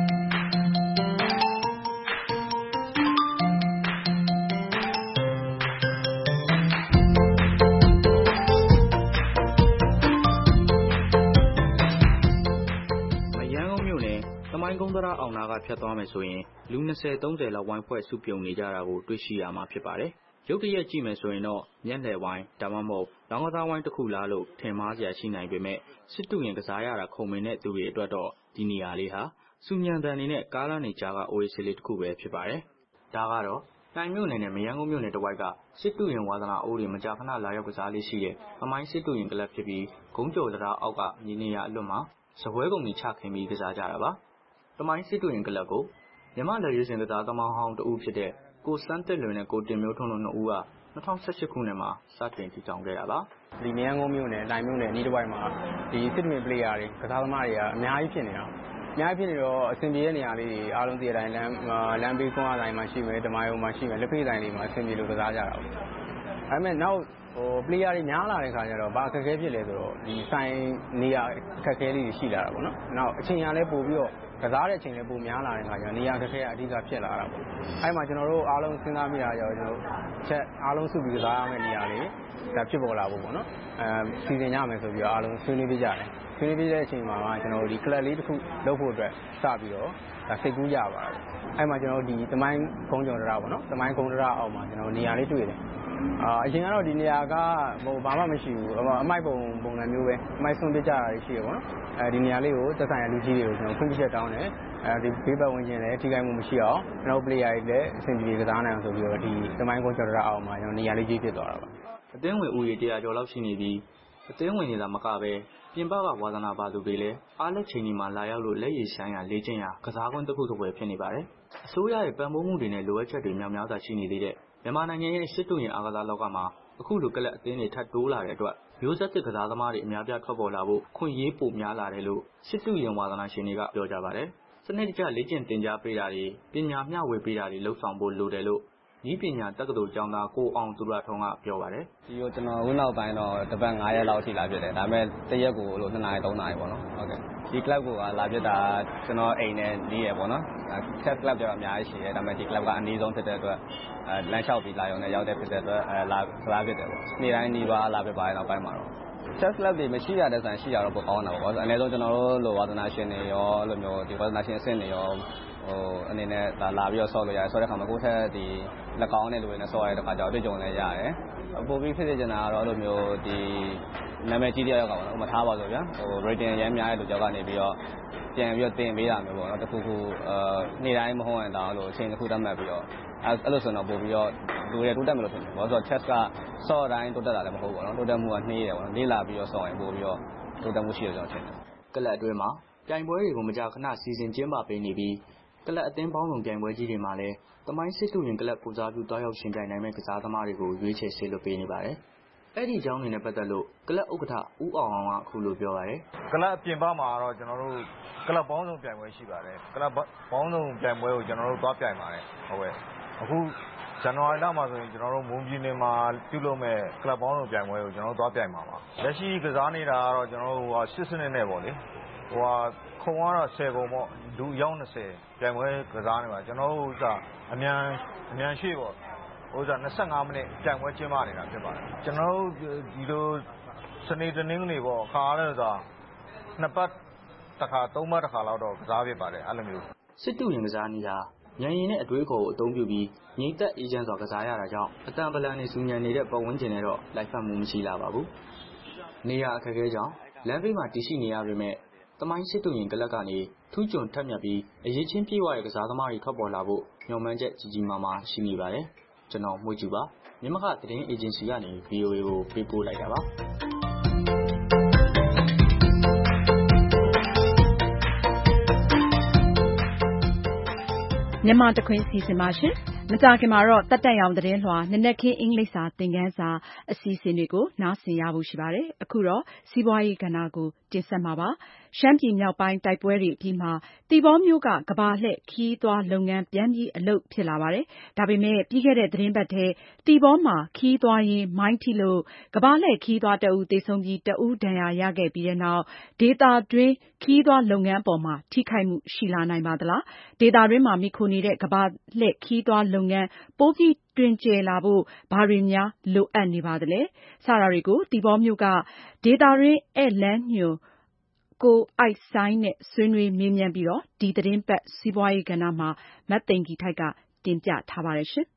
ကုန်းတရအောင်နာကဖြတ်သွားမယ်ဆိုရင်လူ၂၀ ၃၀လောက်ဝိုင်းဖွဲ့စုပြုံနေကြတာကိုတွေ့ရှိရမှာဖြစ်ပါတယ်။ရုပ်တရက်ကြည့်မယ်ဆိုရင်တော့မျက်လှည့်ဝိုင်းဒါမှမဟုတ်လောင်းကစားဝိုင်းတစ်ခုလားလို့ထင်မှားစရာရှိနိုင်ပေမဲ့စစ်တူရင်ကစားရတာခုံမင်တဲ့သူတွေအတွက်တော့ဒီနေရာလေးဟာစူညံတန်နေနဲ့ကားလမ်းနေကြားကအိုအေစီလေးတစ်ခုပဲဖြစ်ပါတယ်။ဒါကတော့တိုင်မြို့နယ်နဲ့မရမ်းကုန်းမြို့နယ်တစ်ဝိုက်ကစစ်တူရင်ဝါသနာအိုးတွေမကြာခဏလာရောက်ကစားလေးရှိတဲ့အမိုင်းစစ်တူရင်ကလပ်ဖြစ်ပြီးဂုံးကျော်တရားအောက်ကမြေနေရအလွတ်မှာစပွဲကုန်ကြီးချခင်ပြီးကစားကြတာပါ။တမိုင်းစစ်တူရင်ကလပ်ကိုမြန်မာလက်ရွေးစင်ကစားသမားဟောင်းတဦးဖြစ်တဲ့ကိုစန်းတက်လွင်နဲ့ကိုတင်မျိုးထွန်းတို့နှစ်ဦးက၂၀၁၈ခုနှစ်မှာစတင်တည်ထောင်ခဲ့တာပါဒီမရမ်းကုန်းမြို့နယ်တိုင်မြို့နယ်ဤတစ်ဝိုက်မှာဒီစစ်တူရင်ပလေယာတွေကစားသမားတွေကအများကြီးဖြစ်နေတာအများကြီးဖြစ်နေတော့အဆင်ပြေတဲ့နေရာလေးတွေအားလုံးသိတဲ့အတိုင်းလမ်းလမ်းဘေးကွန်းအတိုင်းမှာရှိမယ်ဓမ္မယုံမှာရှိမယ်လက်ဖေးတိုင်းတွေမှာအဆင်ပြေလို့ကစားကြတာပေါ့ဒါပေမဲ့နောက်ဟိုပလေယာတွေများလာတဲ့ခါကျတော့ဘာအခက်အခဲဖြစ်လဲဆိုတော့ဒီဆိုင်နေရာအခက်အခဲလေးတွေရှိလာတာပေါ့နော်နောက်အချိန်ရလဲပို့ပြီးတော့ကစားတဲ့အချိန်လေးပိုများလာတဲ့ခါကျတော့နေရာတစ်ခါကအဓိကဖြစ်လာတာပေါ့အဲ့မှာကျွန်တော်တို့အားလုံးစဉ်းစားမိတာကြောင့်ကျွန်တော်ချက်အားလုံးစုပြီးကစားရမယ့်နေရာလေးဒါဖြစ်ပေါ်လာဖို့ပေါ့နော်အဲစီစဉ်ရမယ်ဆိုပြီးတော့အားလုံးဆွေးနွေးပေးကြတယ်ဆွေးနွေးပေးတဲ့အချိန်မှာကျွန်တော်တို့ဒီကလပ်လေးတစ်ခုလုပ်ဖို့အတွက်စပြီးတော့ဒါစိတ်ကူးကြပါတယ်အဲ့မှာကျွန်တော်တို့ဒီသမိုင်းကုန်းကျော်တရားပေါ့နော်သမိုင်းကုန်းတရားအောက်မှာကျွန်တော်နေရာလေးတွေ့တယ်အာအရင်ကတော့ဒီနေရာကဟိုဘာမှမရှိဘူးအမိုက်ပုံပုံစံမျိုးပဲအမိုက်ဆွန့်ပစ်ကြတာရှိရပေါ့နော်အဲဒီနေရာလေးကိုတက်ဆိုင်ရလူကြီးတွေကိုကျွန်တော်ခွင့်ပြုချက်တောင်းတယ်အဲဒီဘေးပတ်ဝန်းကျင်လည်းထိခိုက်မှုမရှိအောင်ကျွန်တော် player တွေလည်းအဆင်ပြေကစားနိုင်အောင်ဆိုပြီးတော့ဒီသမိုင်းကုန်းကျော်တရားအောက်မှာကျွန်တော်နေရာလေးကြီးဖြစ်သွားတာပါအသင်းဝင်ဦးရေတရာကျော်လောက်ရှိနေပြီးအသင်းဝင်နေတာမကပဲပြင်ပကဝါသနာပါသူတွေလည်းအားလက်ချိန်ဒီမှာလာရောက်လို့လက်ရည်ဆိုင်ရလေ့ကျင့်ရကစားကွင်းတစ်ခုတစ်ပွဲဖြစ်နေပါတယ်အစိုးရရဲ့ပံ့ပိုးမှုတွေနဲ့လိုအပ်ချက်တွေများများစွာရှိနေသေးတဲ့မြန်မာနိုင်ငံရဲ့စစ်တူရင်အားကစားလောကမှာအခုလိုကလပ်အသင်းတွေထပ်တိုးလာတဲ့အတွက်မျိုးဆက်သစ်ကစားသမားတွေအများပြားထွက်ပေါ်လာဖို့ခွင့်ရေးပိုများလာတယ်လို့စစ်တူရင်ဝါသနာရှင်တွေကပြောကြပါတယ်စနစ်တကျလေ့ကျင့်သင်ကြားပေးတာတွေပညာမျှဝေပေးတာတွေလှုပ်ဆောင်ဖို့လိုတယ်လို့ဤပညာတက္ကသိုလ်ကျောင်းသားကိုအောင်သူရထွန်းကပြောပါတယ်ဒီကိုကျွန်တော်ခုနောက်ပိုင်းတော့တပတ်၅ရက်လောက်ထိလာဖြစ်တယ်ဒါပေမဲ့တစ်ရက်ကိုလို့၂နာရီ၃နာရီပေါ့နော်ဟုတ်ကဲ့ဒီ club ကိုလာဖြစ်တာကျွန်တော်အိမ်နဲ့နီးရပေါ့နော် chess club ကြောင့်အများကြီးရှိတယ်ဒါပေမဲ့ဒီ club ကအနည်းဆုံးဖြစ်တဲ့အတွက်အဲလမ်းလျှောက်ပြီးလာရုံနဲ့ရောက်တဲ့ဖြစ်တဲ့အတွက်အဲလာကစားဖြစ်တယ်ပေါ့နေ့တိုင်းနီးပါလာဖြစ်ပါတယ်နောက်ပိုင်းမှာတော့ chess club တွေမရှိရတဲ့ဆိုင်ရှိရတော့ပိုကောင်းတာပေါ့အနည်းဆုံးကျွန်တော်တို့လိုဝါသနာရှင်တွေရောအဲ့လိုမျိုးဒီဝါသနာရှင်အဆင့်တွေရောဟဟိုအနေနဲ့ဒါလာပြီးတော့ဆော့လို့ရတယ်ဆော့တဲ့ခါမှာကိုယ့်ထက်ဒီလက်ကောင်းတဲ့လူတွေနဲ့ဆော့ရတဲ့ခါကျတော့တွေ့ကြုံလည်းရတယ်ပိုပြီးဖြစ်ဖြစ်ကျင်တာကတော့အဲ့လိုမျိုးဒီနာမည်ကြီးတဲ့ရောက်ကပေါ့နော်ဥပမာထားပါလို့ဗျာဟို rating ရမ်းများတဲ့လူကြောက်ကနေပြီးတော့ပြန်ပြီးတော့တင်ပေးတာမျိုးပေါ့နော်တခုခုအာနေ့တိုင်းမဟုတ်ရင်တော့လို့အချိန်တစ်ခုတတ်မှတ်ပြီးတော့အဲ့လိုဆိုတော့ပို့ပြီးတော့လူတွေတိုးတက်မလို့ဖြစ်တယ်ဘာလို့ဆိုတော့ chess ကဆော့တိုင်းတိုးတက်တာလည်းမဟုတ်ဘူးပေါ့နော်တိုးတက်မှုကနှေးတယ်ပေါ့နော်လေးလာပြီးတော့ဆော့ရင်ပို့ပြီးတော့တိုးတက်မှုရှိတယ်ကျွန်တော်ထင်တယ်ကလပ်အတွင်းမှာပြိုင်ပွဲတွေကိုမကြာခဏစီစဉ်ကျင်းပပေးနေပြီးကလပ်အသင်းပေါင်းစုံပြိုင်ပွဲကြီးတွေမှာလည်းတမိုင်းစစ်တူရင်ကလပ်ပူဇော်ပြုတောက်ရောက်ရှင်ပြိုင်နိုင်မဲ့ကစားသမားတွေကိုရွေးချယ်ဆေးလွှတ်ပေးနေပါတယ်အဲ့ဒီအကြောင်းတွေနဲ့ပတ်သက်လို့ကလပ်ဥက္ကဋ္ဌဦးအောင်အောင်ကအခုလိုပြောပါတယ်ကလပ်အပြင်ပမှာတော့ကျွန်တော်တို့ကလပ်ပေါင်းစုံပြိုင်ပွဲရှိပါတယ်ကလပ်ပေါင်းစုံပြိုင်ပွဲကိုကျွန်တော်တို့သွားပြိုင်ပါတယ်ဟုတ်ကဲ့အခုဇန်နဝါရီလမှာဆိုရင်ကျွန်တော်တို့မွန်ပြည်နယ်မှာပြုလုပ်မဲ့ကလပ်ပေါင်းစုံပြိုင်ပွဲကိုကျွန်တော်တို့သွားပြိုင်ပါပါလက်ရှိကစားနေတာကတော့ကျွန်တော်တို့ဟိုရှစ်စနစ်နဲ့ပေါ့လေဟိုဟာခုံကတော့ဆယ်ပုံပေါ့လူရောက်၂၀ပြိုင်ပွဲကစားနေပါကျွန်တော်တို့ကအမြန်အမြန်ရှိပေါ့ဟိုဆို၂၅မိနစ်ပြိုင်ပွဲကျင်းပနေတာဖြစ်ပါတယ်ကျွန်တော်တို့ဒီလိုစနေတနင်္ဂနွေပေါ့အခါလဲဆိုတာနှစ်ပတ်တစ်ခါသုံးပတ်တစ်ခါလောက်တော့ကစားဖြစ်ပါတယ်အဲ့လိုမျိုးစစ်တူရင်ကစားနေတာညံရင်နဲ့အတွေးခေါ်ကိုအသုံးပြုပြီးငြိမ်သက်အေးချမ်းစွာကစားရတာကြောင့်အတန်ပလန်နဲ့စူညံနေတဲ့ပတ်ဝန်းကျင်နဲ့တော့လိုက်ဖက်မှုမရှိလာပါဘူးနေရအခက်အခဲကြောင့်လမ်းဘေးမှာတည်ရှိနေရပေမဲ့တမိုင်းစစ်တူရင်ကလပ်ကနေထူးချွန်ထက်မြက်ပြီးအရေးချင်းပြေးဝတဲ့ကစားသမားတွေထွက်ပေါ်လာဖို့ညှော်မှန်းချက်ကြီးကြီးမားမားရှိနေပါတယ်ကျွန်တော်မှုကျူပါမြန်မာကသတင်းအေဂျင်စီကနေ ဗီအိုအေ ကိုပေးပို့လိုက်တာပါမြန်မာတခွင်စီစဉ်ပါရှင်မကြာခင်မှာတော့တက်တက်ရောင်သတင်းလွှာနနက်ခင်းအင်္ဂလိပ်စာသင်ခန်းစာအစီအစဉ်တွေကိုနားဆင်ရဖို့ရှိပါတယ်အခုတော့စီးပွားရေးကဏ္ဍကိုတင်ဆက်မှာပါရှမ်းပြည်မြောက်ပိုင်းတိုက်ပွဲတွေအပြီးမှာသီပေါမြို့ကကဘာလှည့်ခီးသွားလုပ်ငန်းပြန်ပြီးအလုပ်ဖြစ်လာပါတယ်ဒါပေမဲ့ပြီးခဲ့တဲ့သတင်းပတ်ထဲသီပေါမှာခီးသွားရင်းမိုင်းထိလို့ကဘာလှည့်ခီးသွားတအူသေဆုံးပြီးတအူဒဏ်ရာရခဲ့ပြီးတဲ့နောက်ဒေတာတွင်းခီးသွားလုပ်ငန်းပေါ်မှာထိခိုက်မှုရှိလာနိုင်ပါသလားဒေတာတွင်းမှာမိခိုနေတဲ့ကဘာလှည့်ခီးသွားလုပ်ငန်းပိုပြီးတွင်ကျယ်လာဖို့ဘာတွေများလိုအပ်နေပါသလဲစတာတွေကိုသီပေါမြို့ကဒေတာတွင်းဧည့်လမ်းညွှန်ကိုအိုက်ဆိုင်နဲ့ဆွေးနွေးမေးမြန်းပြီးတော့ဒီသတင်းပတ်စီးပွားရေးကဏ္ဍမှာမသိင်္ဂီထိုက်ကတင်ပြထားပါတယ်ရှင်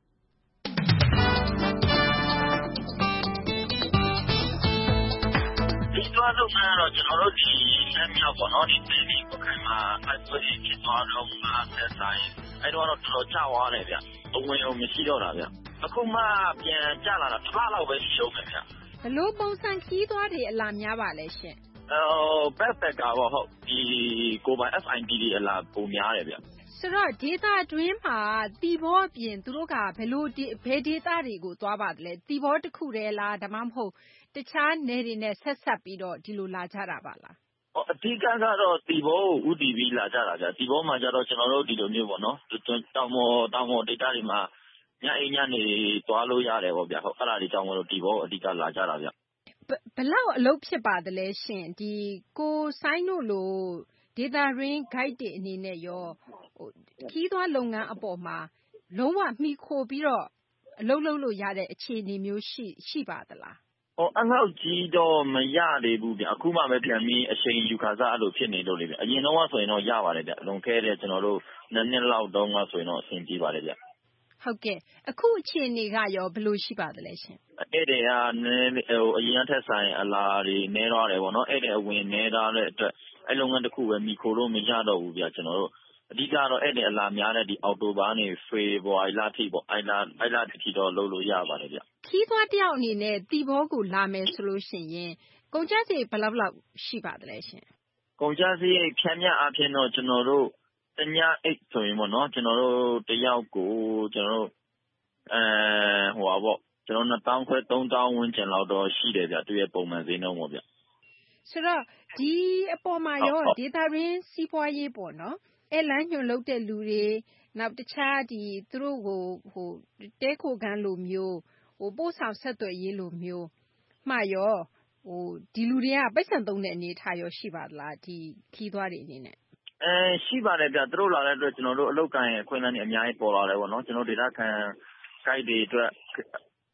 ဒီသွားလုပ်ငန်းတော့ကျွန်တော်တို့ဒီရှမ်းမြောက်ပေါ့နော်ဒီပြည်ပြည်ပခိုင်မှာအဲ့ဒီဖြစ်သွားတော့မှာဆက်ဆိုင်အဲ့တော့တော့တော်ကြွားတယ်ဗျအဝင်အောင်မရှိတော့တာဗျအခုမှပြန်ကြလာတာတစ်လလောက်ပဲရှုံးတယ်ဗျဘလို့ပုံစံခီးသွားတွေအလားများပါလဲရှင်အော်ဘက်ဘက်ကပေါ့ဟုတ်ဒီကိုပိုင် F I D တွေအလားပုံများတယ်ဗျဆိုတော့ဒေတာတွင်းမှာတီဘောအပြင်သူတို့ကဘယ်လိုဘယ်ဒေတာတွေကိုသွားပါသလဲတီဘောတစ်ခုတည်းလားဒါမှမဟုတ်တခြားနယ်တွေနဲ့ဆက်ဆက်ပြီးတော့ဒီလိုလာကြတာပါလားအဓိကကတော့တီဘောကိုဥတီပြီးလာကြတာဗျတီဘောမှာကျတော့ကျွန်တော်တို့ဒီလိုမျိုးပေါ့နော်တောင်မော်တောင်မော်ဒေတာတွေမှာညအိမ်ညနေသွားလို့ရတယ်ပေါ့ဗျဟုတ်အဲ့ဒါတွေကြောင့်မလို့တီဘောအဓိကလာကြတာဗျဘလောက်အလုပ်ဖြစ်ပါသလဲရှင်ဒီကိုဆိုင်တို့လိုဒေတာရင်း guide တွေအနေနဲ့ရောဟိုခီးသွားလုပ်ငန်းအပေါ်မှာလုံးဝမှီခိုပြီးတော့အလုပ်လုပ်လို့ရတဲ့အခြေအနေမျိုးရှိရှိပါသလားဟောအနောက်ကြီးတော့မရသေးဘူးဗျအခုမှပဲပြန်ပြီးအချိန်ယူခါစားအဲ့လိုဖြစ်နေလို့လေဗျအရင်တော့ဆိုရင်တော့ရပါတယ်ဗျလွန်ခဲ့တဲ့ကျွန်တော်တို့နှစ်နှစ်လောက်တုန်းကဆိုရင်တော့အဆင်ပြေပါတယ်ဗျဟုတ်ကဲ့အခုအခြေအနေကရောဘယ်လိုရှိပါသလဲရှင်အဲ့တဲ့ကနည်းဟိုအရင်ထက်ဆိုင်အလားတွေနည်းသွားတယ်ပေါ့နော်အဲ့တဲ့အဝင်နည်းသွားတဲ့အတွက်အဲ့လုပ်ငန်းတစ်ခုပဲမိခိုလို့မရတော့ဘူးဗျကျွန်တော်တို့အဓိကတော့အဲ့တဲ့အလားများတဲ့ဒီအော်တိုဘာနေဖေဖော်ဝါရီလထိပေါ့အဲ့လားအဲ့လားထိတော့လုပ်လို့ရပါတယ်ဗျခီးသွားတယောက်အနေနဲ့တီဘောကိုလာမယ်ဆိုလို့ရှိရင်ကုန်ကျစရိတ်ဘယ်လောက်လောက်ရှိပါသလဲရှင်ကုန်ကျစရိတ်ဖြန်းမြအဖြစ်တော့ကျွန်တော်တို့တညအိတ်ဆိုရင်ပေါ့နော်ကျွန်တော်တို့တယောက်ကိုကျွန်တော်တို့အဲဟိုပါပေါ့ကျွန်တော်နှစ်တောင်းခွဲသုံးတောင်းဝန်းကျင်လောက်တော့ရှိတယ်ဗျသူရဲ့ပုံမှန်ဈေးနှုန်းပေါ့ဗျဆိုတော့ဒီအပေါ်မှာရောဒေတာရင်းစီးပွားရေးပေါ့နော်အဲလမ်းညွှန်လုပ်တဲ့လူတွေနောက်တခြားဒီသူတို့ကိုဟိုတဲခိုခန်းလိုမျိုးဟိုပို့ဆောင်ဆက်သွယ်ရေးလိုမျိုးမှရောဟိုဒီလူတွေကပိတ်ဆံသုံးတဲ့အနေထားရောရှိပါသလားဒီခီးသွားတွေအနေနဲ့အဲရှိပါတယ်ဗျသူတို့လာတဲ့အတွက်ကျွန်တော်တို့အလုပ်ကိုင်အခွင့်အလမ်းတွေအများကြီးပေါ်လာတယ်ပေါ့နော်ကျွန်တော်ဒေတာခံ guide တွေအတွက်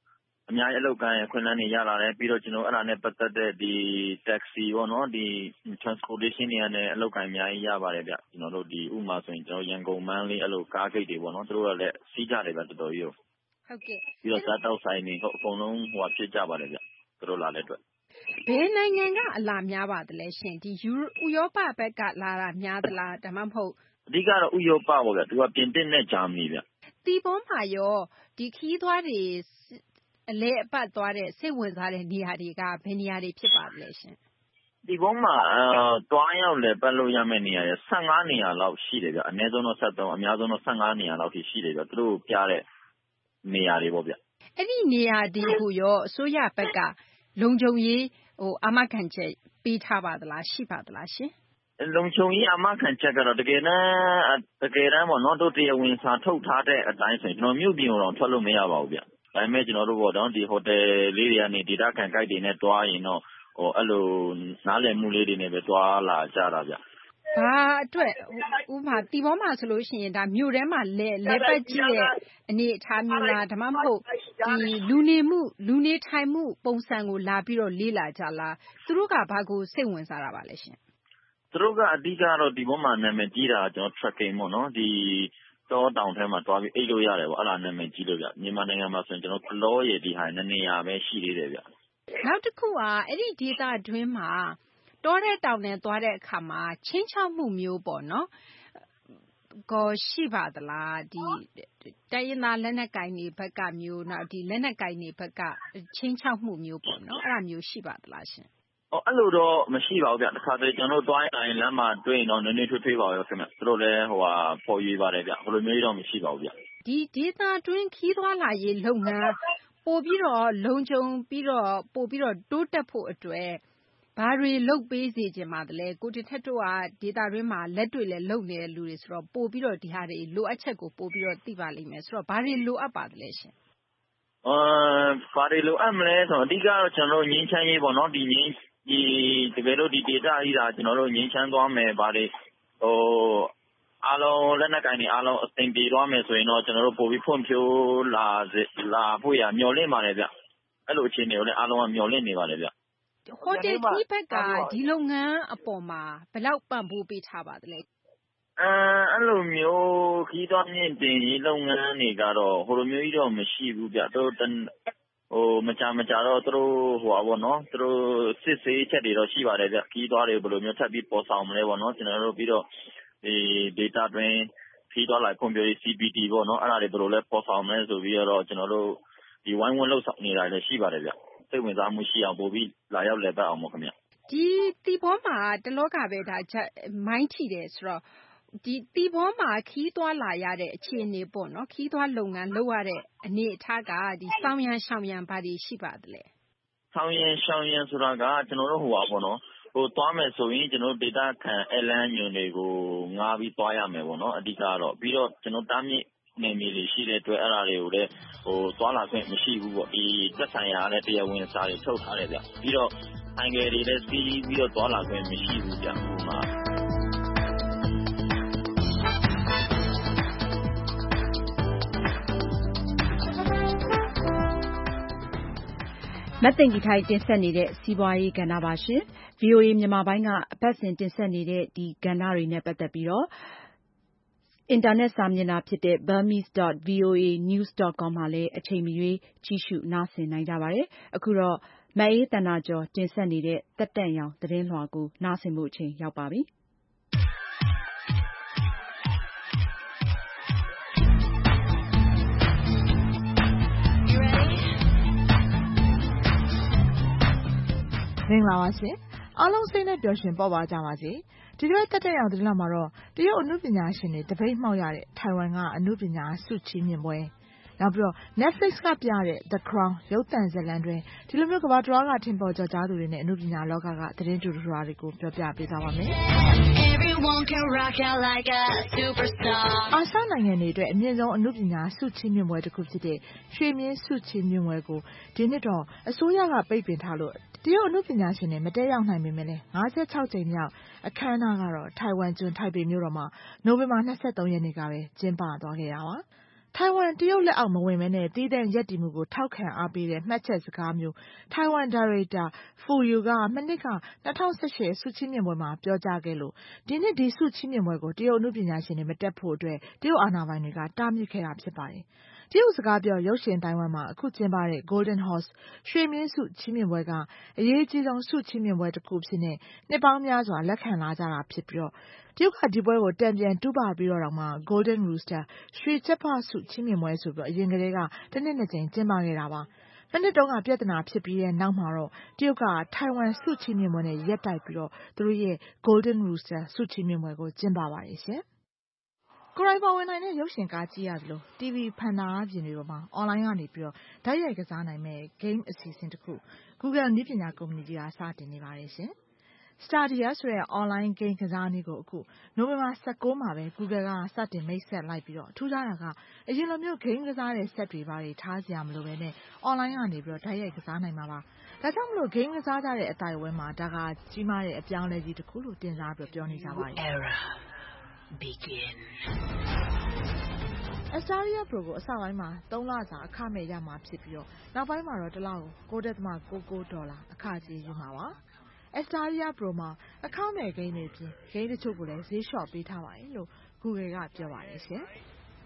အများကြီးအလုပ်ကိုင်ခွင့်လန်းတွေရလာတယ်ပြီးတော့ကျွန်တော်အဲ့ဒါနဲ့ပတ်သက်တဲ့ဒီ taxi ပေါ့နော်ဒီ transportation တွေနဲ့အလုပ်ကိုင်အများကြီးရပါတယ်ဗျကျွန်တော်တို့ဒီဥမာဆိုရင်ကျွန်တော်ရန်ကုန်မန်းလေးအဲ့လိုကားဂိတ်တွေပေါ့နော်သူတို့ကလည်းစီးကြတယ်ဗျတော်တော်ကြီးကိုဟုတ်ကဲ့ပြီးတော့စားတောက်ဆိုင်တွေအကုန်လုံးဟိုဖြစ်ကြပါတယ်ဗျသူတို့လာတဲ့အတွက်ဘယ်နိုင်ငံကအလာများပါသလဲရှင်ဒီဥရောပဘက်ကလာတာများသလားဒါမှမဟုတ်အဓိကတော့ဥရောပပေါ့ဗျသူကပြင်သစ်နဲ့ဂျာမနီဗျတီပေါ်မှာရောဒီခီးသွားတွေအလဲအပတ်သွားတဲ့စိတ်ဝင်စားတဲ့နေရာတွေကဘယ်နေရာတွေဖြစ်ပါသလဲရှင်ဒီဘုံမှာအဲတွားရောက်လေပတ်လို့ရမယ့်နေရာရဆယ့်ငါးနေရာလောက်ရှိတယ်ဗျအနည်းဆုံးတော့ဆက်သုံးအများဆုံးတော့ဆယ့်ငါးနေရာလောက်ရှိတယ်ဗျသူတို့ပြတဲ့နေရာတွေပေါ့ဗျအဲ့ဒီနေရာတွေကိုရောအစိုးရဘက်ကလုံခြုံရေးဟိုအာမခံချက်ပေးထားပါသလားရှိပါသလားရှင်လုံခြုံရေးအာမခံချက်ကတော့တကယ်တမ်းတကယ်တမ်းပေါ့နော်တို့တရားဝင်စာထုတ်ထားတဲ့အတိုင်းဆိုရင်ကျွန်တော်မြို့ပြင်တော့ထွက်လို့မရပါဘူးဗျဒါပေမဲ့ကျွန်တော်တို့ပေါ့နော်ဒီဟိုတယ်လေးတွေကနေဒေတာခံကိုက်တွေနဲ့တွားရင်တော့ဟိုအဲ့လိုနားလည်မှုလေးတွေနဲ့ပဲတွားလာကြတာဗျဘာအတွက်ဥပမာတီဘောမှာဆိုလို့ရှိရင်ဒါမြို့ထဲမှာလဲလဲပတ်ကြည့်တဲ့အနေအထားမျိုးလားဒါမှမဟုတ်ဒီလူနေမှုလူနေထိုင်မှုပုံစံကိုလာပြီးတော့လေးလာကြလားသူတို့ကဘာကိုစိတ်ဝင်စားတာပါလဲရှင်သူတို့ကအဓိကတော့ဒီဘောမှာနာမည်ကြီးတာကျွန်တော် tracking ပေါ့နော်ဒီတောတောင်ထဲမှာတွားပြီးအိတ်လို့ရတယ်ပေါ့အဲ့ဒါနာမည်ကြီးလို့ဗျမြန်မာနိုင်ငံမှာဆိုရင်ကျွန်တော်ကလောရည်ဒီဟာနည်းနေရပဲရှိသေးတယ်ဗျနောက်တစ်ခုကအဲ့ဒီဒေသတွင်းမှာတောတဲ့တောင်နဲ့သွားတဲ့အခါမှာချင်းချောက်မှုမျိုးပေါ့နော်ကိုရှိပါသလားဒီတိုင်းရင်းသားလက်နက်ကင်တွေဘက်ကမျိုးနောက်ဒီလက်နက်ကင်တွေဘက်ကချင်းချောက်မှုမျိုးပေါ့နော်အဲ့ဒါမျိုးရှိပါသလားရှင်အော်အဲ့လိုတော့မရှိပါဘူးဗျတခါတလေကျွန်တော်တို့တွိုင်းတိုင်းလမ်းမှာတွေ့ရင်တော့နည်းနည်းထွေးထွေးပါရောခင်ဗျသူတို့လည်းဟိုဟာပေါ်ရွေးပါတယ်ဗျဘယ်လိုမျိုးတော့မရှိပါဘူးဗျဒီဒေသတွင်းခီးသွားလာရေးလုပ်ငန်းပို့ပြီးတော့လုံခြုံပြီးတော့ပို့ပြီးတော့တိုးတက်ဖို့အတွက်ဘာတွေလုပ်ပေးစေချင်ပါသလဲကိုတင်ထက်တို့ကဒေတာတွင်းမှာလက်တွေ့လဲလုပ်နေတဲ့လူတွေဆိုတော့ပို့ပြီးတော့ဒီဟာတွေလိုအပ်ချက်ကိုပို့ပြီးတော့သိပါလိမ့်မယ်ဆိုတော့ဘာတွေလိုအပ်ပါသလဲရှင်အာဘာတွေလိုအပ်မလဲဆိုတော့အဓိကတော့ကျွန်တော်တို့ငင်းချမ်းရေးပေါ့နော်ဒီငင်းဒီတကယ်လို့ဒီဒေတာကြီးတာကျွန်တော်တို့ငင်းချမ်းသွားမယ်ဘာတွေဟိုအားလုံးလက်နက်ကင်တွေအားလုံးအသိပြေသွားမယ်ဆိုရင်တော့ကျွန်တော်တို့ပို့ပြီးဖွံ့ဖြိုးလာလာဖို့ရမျှော်လင့်ပါတယ်ဗျအဲ့လိုအခြေအနေကိုလည်းအားလုံးကမျှော်လင့်နေပါတယ်ဗျဟိုတယ်ခီးဘက်ကဒီလုပ်ငန်းအပေါ်မှာဘယ်လောက်ပံ့ပိုးပေးထားပါသလဲအဲအဲ့လိုမျိုးခီးသွားမြင့်တင်ရေးလုပ်ငန်းတွေကတော့ဟိုလိုမျိုးကြီးတော့မရှိဘူးဗျတို့ဟိုမကြမကြတော့သူတို့ဟိုပါဘောနော်သူတို့စစ်ဆေးချက်တွေတော့ရှိပါတယ်ဗျခီးသွားတွေဘယ်လိုမျိုးထပ်ပြီးပေါ်ဆောင်မလဲပေါ့နော်ကျွန်တော်တို့ပြီးတော့ဒီ data တွင်ခီးသွားလိုက်ဖွံ့ဖြိုးရေး C B T ပေါ့နော်အဲ့ဒါတွေဘယ်လိုလဲပေါ်ဆောင်မလဲဆိုပြီးတော့ကျွန်တော်တို့ဒီဝိုင်းဝန်းလှုပ်ဆောင်နေတာလည်းရှိပါတယ်ဗျစိတ်ဝင်စားမှုရှိအောင်ပို့ပြီးလာရောက်လည်ပတ်အောင်ပေါ့ခင်ဗျဒီတီဘောမှာတလောကပဲဒါမိုင်းထီတယ်ဆိုတော့ဒီတီဘောမှာခီးသွားလာရတဲ့အခြေအနေပေါ့နော်ခီးသွားလုပ်ငန်းလုပ်ရတဲ့အနေအထားကဒီစောင်းရန်ရှောင်းရန်ဘာတွေရှိပါသလဲစောင်းရန်ရှောင်းရန်ဆိုတာကကျွန်တော်တို့ဟိုပါပေါ့နော်ဟိုသွားမယ်ဆိုရင်ကျွန်တော်တို့ data ခံ Airline ညွန်တွေကိုငားပြီးသွားရမယ်ပေါ့နော်အဓိကတော့ပြီးတော့ကျွန်တော်တားမြစ်နေမီလေးရှိတဲ့အတွက်အဲ့ဒါတွေကိုလည်းဟိုသွားလာခွင့်မရှိဘူးပေါ့ဒီသက်ဆိုင်ရာနဲ့တရားဝင်စာတွေထုတ်ထားတယ်ဗျပြီးတော့ဆိုင်ကယ်တွေလည်းစီးပြီးတော့သွားလာခွင့်မရှိဘူးဗျဟိုမှာမသိင်္ဂီထိုက်တင်ဆက်နေတဲ့စီးပွားရေးကဏ္ဍပါရှင် ဗွီအိုအေ မြန်မာပိုင်းကအပတ်စဉ်တင်ဆက်နေတဲ့ဒီကဏ္ဍတွေနဲ့ပတ်သက်ပြီးတော့အင်တာနက်စာမျက်နှာဖြစ်တဲ့ burmese dot v o a news dot com မှာလည်းအချိန်မရွေးကြည့်ရှုနားဆင်နိုင်ကြပါတယ်။အခုတော့မအေးသန္တာကျော်တင်ဆက်နေတဲ့သက်တန့်ရောင်သတင်းလွှာကိုနားဆင်ဖို့အချိန်ရောက်ပါပြီ။မင်္ဂလာပါရှင်အားလုံးစိတ်နဲ့ပျော်ရွှင်ပေါ့ပါကြပါစေဒီလိုတက်တက်ရောက်သတင်းလာမှာတော့တရုတ်အနုပညာရှင်တွေတပိတ်မှောက်ရတဲ့ထိုင်ဝမ်ကအနုပညာဆုချီးမြှင့်ပွဲနောက်ပြီးတော့ Netflix ကပြတဲ့ The Crown ရုပ်သံဇာတ်လမ်းတွင်ဒီလိုမျိုးကမ္ဘာတစ်ဝှမ်းကထင်ပေါ်ကျော်ကြားသူတွေနဲ့အနုပညာလောကကသတင်းတူတူတွေကိုပြောပြပေးသွားပါမယ်အာရှနိုင်ငံတွေအတွက်အမြင့်ဆုံးအနုပညာဆုချီးမြှင့်ပွဲတစ်ခုဖြစ်တဲ့ရွှေမြင်းဆုချီးမြှင့်ပွဲကိုဒီနှစ်တော့အစိုးရကပိတ်ပင်ထားလို့တရုတ်အနုပညာရှင်တွေမတက်ရောက်နိုင်ပေမဲ့လည်း၅၆ကြိမ်မြောက်အခမ်းအနားကတော့ထိုင်ဝမ်ကျွန်းထိုင်ပေမြို့တော်မှာနိုဝင်ဘာ၂၃ရက်နေ့ကပဲကျင်းပသွားခဲ့တာပါထိုင်ဝမ်တရုတ်လက်အောက်မဝင်ဘဲနဲ့တည်တံ့ရပ်တည်မှုကိုထောက်ခံအားပေးတဲ့မှတ်ချက်စကားမျိုးထိုင်ဝမ်ဒါရိုက်တာဖူယူကမနှစ်က၂၀၁၈ဆုချီးမြှင့်ပွဲမှာပြောကြားခဲ့လို့ဒီနှစ်ဒီဆုချီးမြှင့်ပွဲကိုတရုတ်အနုပညာရှင်တွေမတက်ဖို့အတွက်တရုတ်အာဏာပိုင်တွေကတားမြစ်ခဲ့တာဖြစ်ပါတယ်။တရုတ်စကားပြောရုပ်ရှင်တိုင်းဝမ်မှာအခုကျင်းပတဲ့ Golden Horse ရွှေမြင်းဆုချီးမြှင့်ပွဲကအရေးကြီးဆုံးဆုချီးမြှင့်ပွဲတစ်ခုဖြစ်နေနှစ်ပေါင်းများစွာလက်ခံလာကြတာဖြစ်ပြီးတော့တရုတ်ကဒီပွဲကိုတံပြန်တူးပပြီးတော့မှ Golden Rooster ရွှေချက်ဖဆုချီးမြှင့်ပွဲဆိုပြီးအရင်ကတည်းကတစ်နှစ်နှစ်ကြိမ်ကျင်းပခဲ့တာပါ။နှစ်နှစ်တုန်းကပြဿနာဖြစ်ပြီးတဲ့နောက်မှာတော့တရုတ်ကထိုင်ဝမ်ဆုချီးမြှင့်ပွဲနဲ့ရက်တိုက်ပြီးတော့သူတို့ရဲ့ Golden Rooster ဆုချီးမြှင့်ပွဲကိုကျင်းပပါတယ်ရှင်။ကိုယ်တိုင်ပါဝင်နိုင်တဲ့ရုပ်ရှင်ကားကြည့်ရသလို တီဗီ ဖန်တာအားပြင်တွေပေါ်မှာအွန်လိုင်းကနေပြီးတော့ဓာတ်ရိုက်ကစားနိုင်မဲ့ game အစီအစဉ်တစ်ခု Google နည်းပညာကုမ္ပဏီကြီးကစတင်နေပါတယ်ရှင်။ Stadia ဆိုတဲ့ online game ကစားနည်းကိုအခုနိုဝင်ဘာ၁၉မှာပဲ Google ကစတင်မိတ်ဆက်လိုက်ပြီးတော့ထူးခြားတာကအရင်လိုမျိုး game ကစားတဲ့ set တွေပါတွေထားစရာမလိုဘဲနဲ့ online ကနေပြီးတော့ဓာတ်ရိုက်ကစားနိုင်မှာပါ။ဒါကြောင့်မလို့ game ကစားကြတဲ့အတိုင်းအဝဲမှာဒါကကြီးမားတဲ့အပြောင်းအလဲကြီးတစ်ခုလို့တင်စားပြီးပြောနေကြပါတယ်။ Begin Stadia Pro ကိုအစပိုင်းမှာသုံးလစာအခမဲ့ရမှာဖြစ်ပြီးတော့နောက်ပိုင်းမှာတော့တစ်လကို၉.၉၉ဒေါ်လာအခကြေးယူမှာပါ။ Stadia Pro မှာအခမဲ့ဂိမ်းတွေပြင်ဂိမ်းတချို့ကိုလည်းဈေးလျှော့ပေးထားပါတယ်လို့ Google ကပြောပါတယ်ရှင်။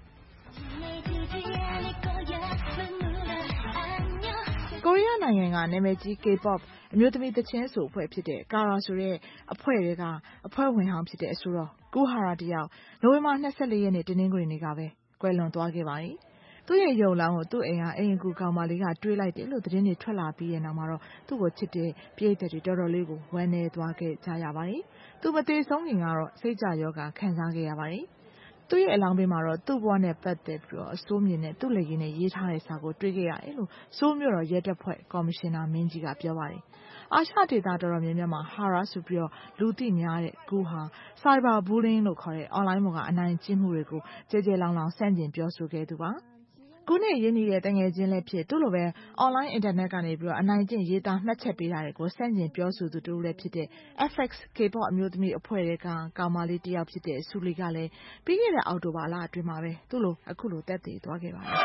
ကိုရီးယားနိုင်ငံကနာမည်ကြီး K-pop အမျိုးသမီးသီချင်းဆိုအဖွဲ့ဖြစ်တဲ့ Kara ဆိုတဲ့အဖွဲ့တွေကအဖွဲ့ဝင်ဟောင်းဖြစ်တဲ့အဆိုတော် Kuhara တယောက်နိုဝင်ဘာ၂၄ရက်နေ့တနင်္ဂနွေနေ့ကပဲကွယ်လွန်သွားခဲ့ပါတယ်။သူ့ရဲ့ရုပ်လောင်းကိုသူ့အိမ်ဟာအိမ်အကူကောင်မလေးကတွေးလိုက်တယ်လို့သတင်းတွေထွက်လာပြီးတဲ့နောက်မှာတော့သူ့ကိုချစ်တဲ့ပရိသတ်တွေတော်တော်လေးကိုဝမ်းနည်းသွားခဲ့ကြရပါတယ်။သူမသေးဆုံးခင်ကတော့စိတ်ကြယောဂခံစားခဲ့ရပါတယ်။သူ့ရဲ့အလောင်းဘေးမှာတော့သူ့ဘဝနဲ့ပတ်သက်ပြီးတော့အဆိုးမြင်နဲ့သူ့လက်ရည်နဲ့ရေးထားတဲ့စာကိုတွေ့ခဲ့ရတယ်လို့စိုးမြို့တော်ရဲတပ်ဖွဲ့ကော်မရှင်နာမင်းကြီးကပြောပါတယ်။အာရှဒေသတော်တော်များများမှာ Hara ဆိုပြီးတော့လူသိများတဲ့ Gu ဟာ Cyber Bullying လို့ခေါ်တဲ့ online ပေါ်ကအနိုင်ကျင့်မှုတွေကိုကြဲကြဲလောင်လောင်ဆန့်ကျင်ပြောဆိုခဲ့သူပါ။ Gu နဲ့ရင်းနှီးတဲ့တငယ်ချင်းလည်းဖြစ်သူ့လိုပဲ online internet ကနေပြီးတော့အနိုင်ကျင့်ရေးသားမှတ်ချက်ပေးတာတွေကိုဆန့်ကျင်ပြောဆိုသူတူလည်းဖြစ်တဲ့ F X K-pop အမျိုးသမီးအဖွဲ့တွေကကောင်မလေးတယောက်ဖြစ်တဲ့ Sulli ကလည်းပြီးခဲ့တဲ့အောက်တိုဘာလအတွင်းမှာပဲသူ့လိုအခုလိုသက်သေသွားခဲ့ပါတယ်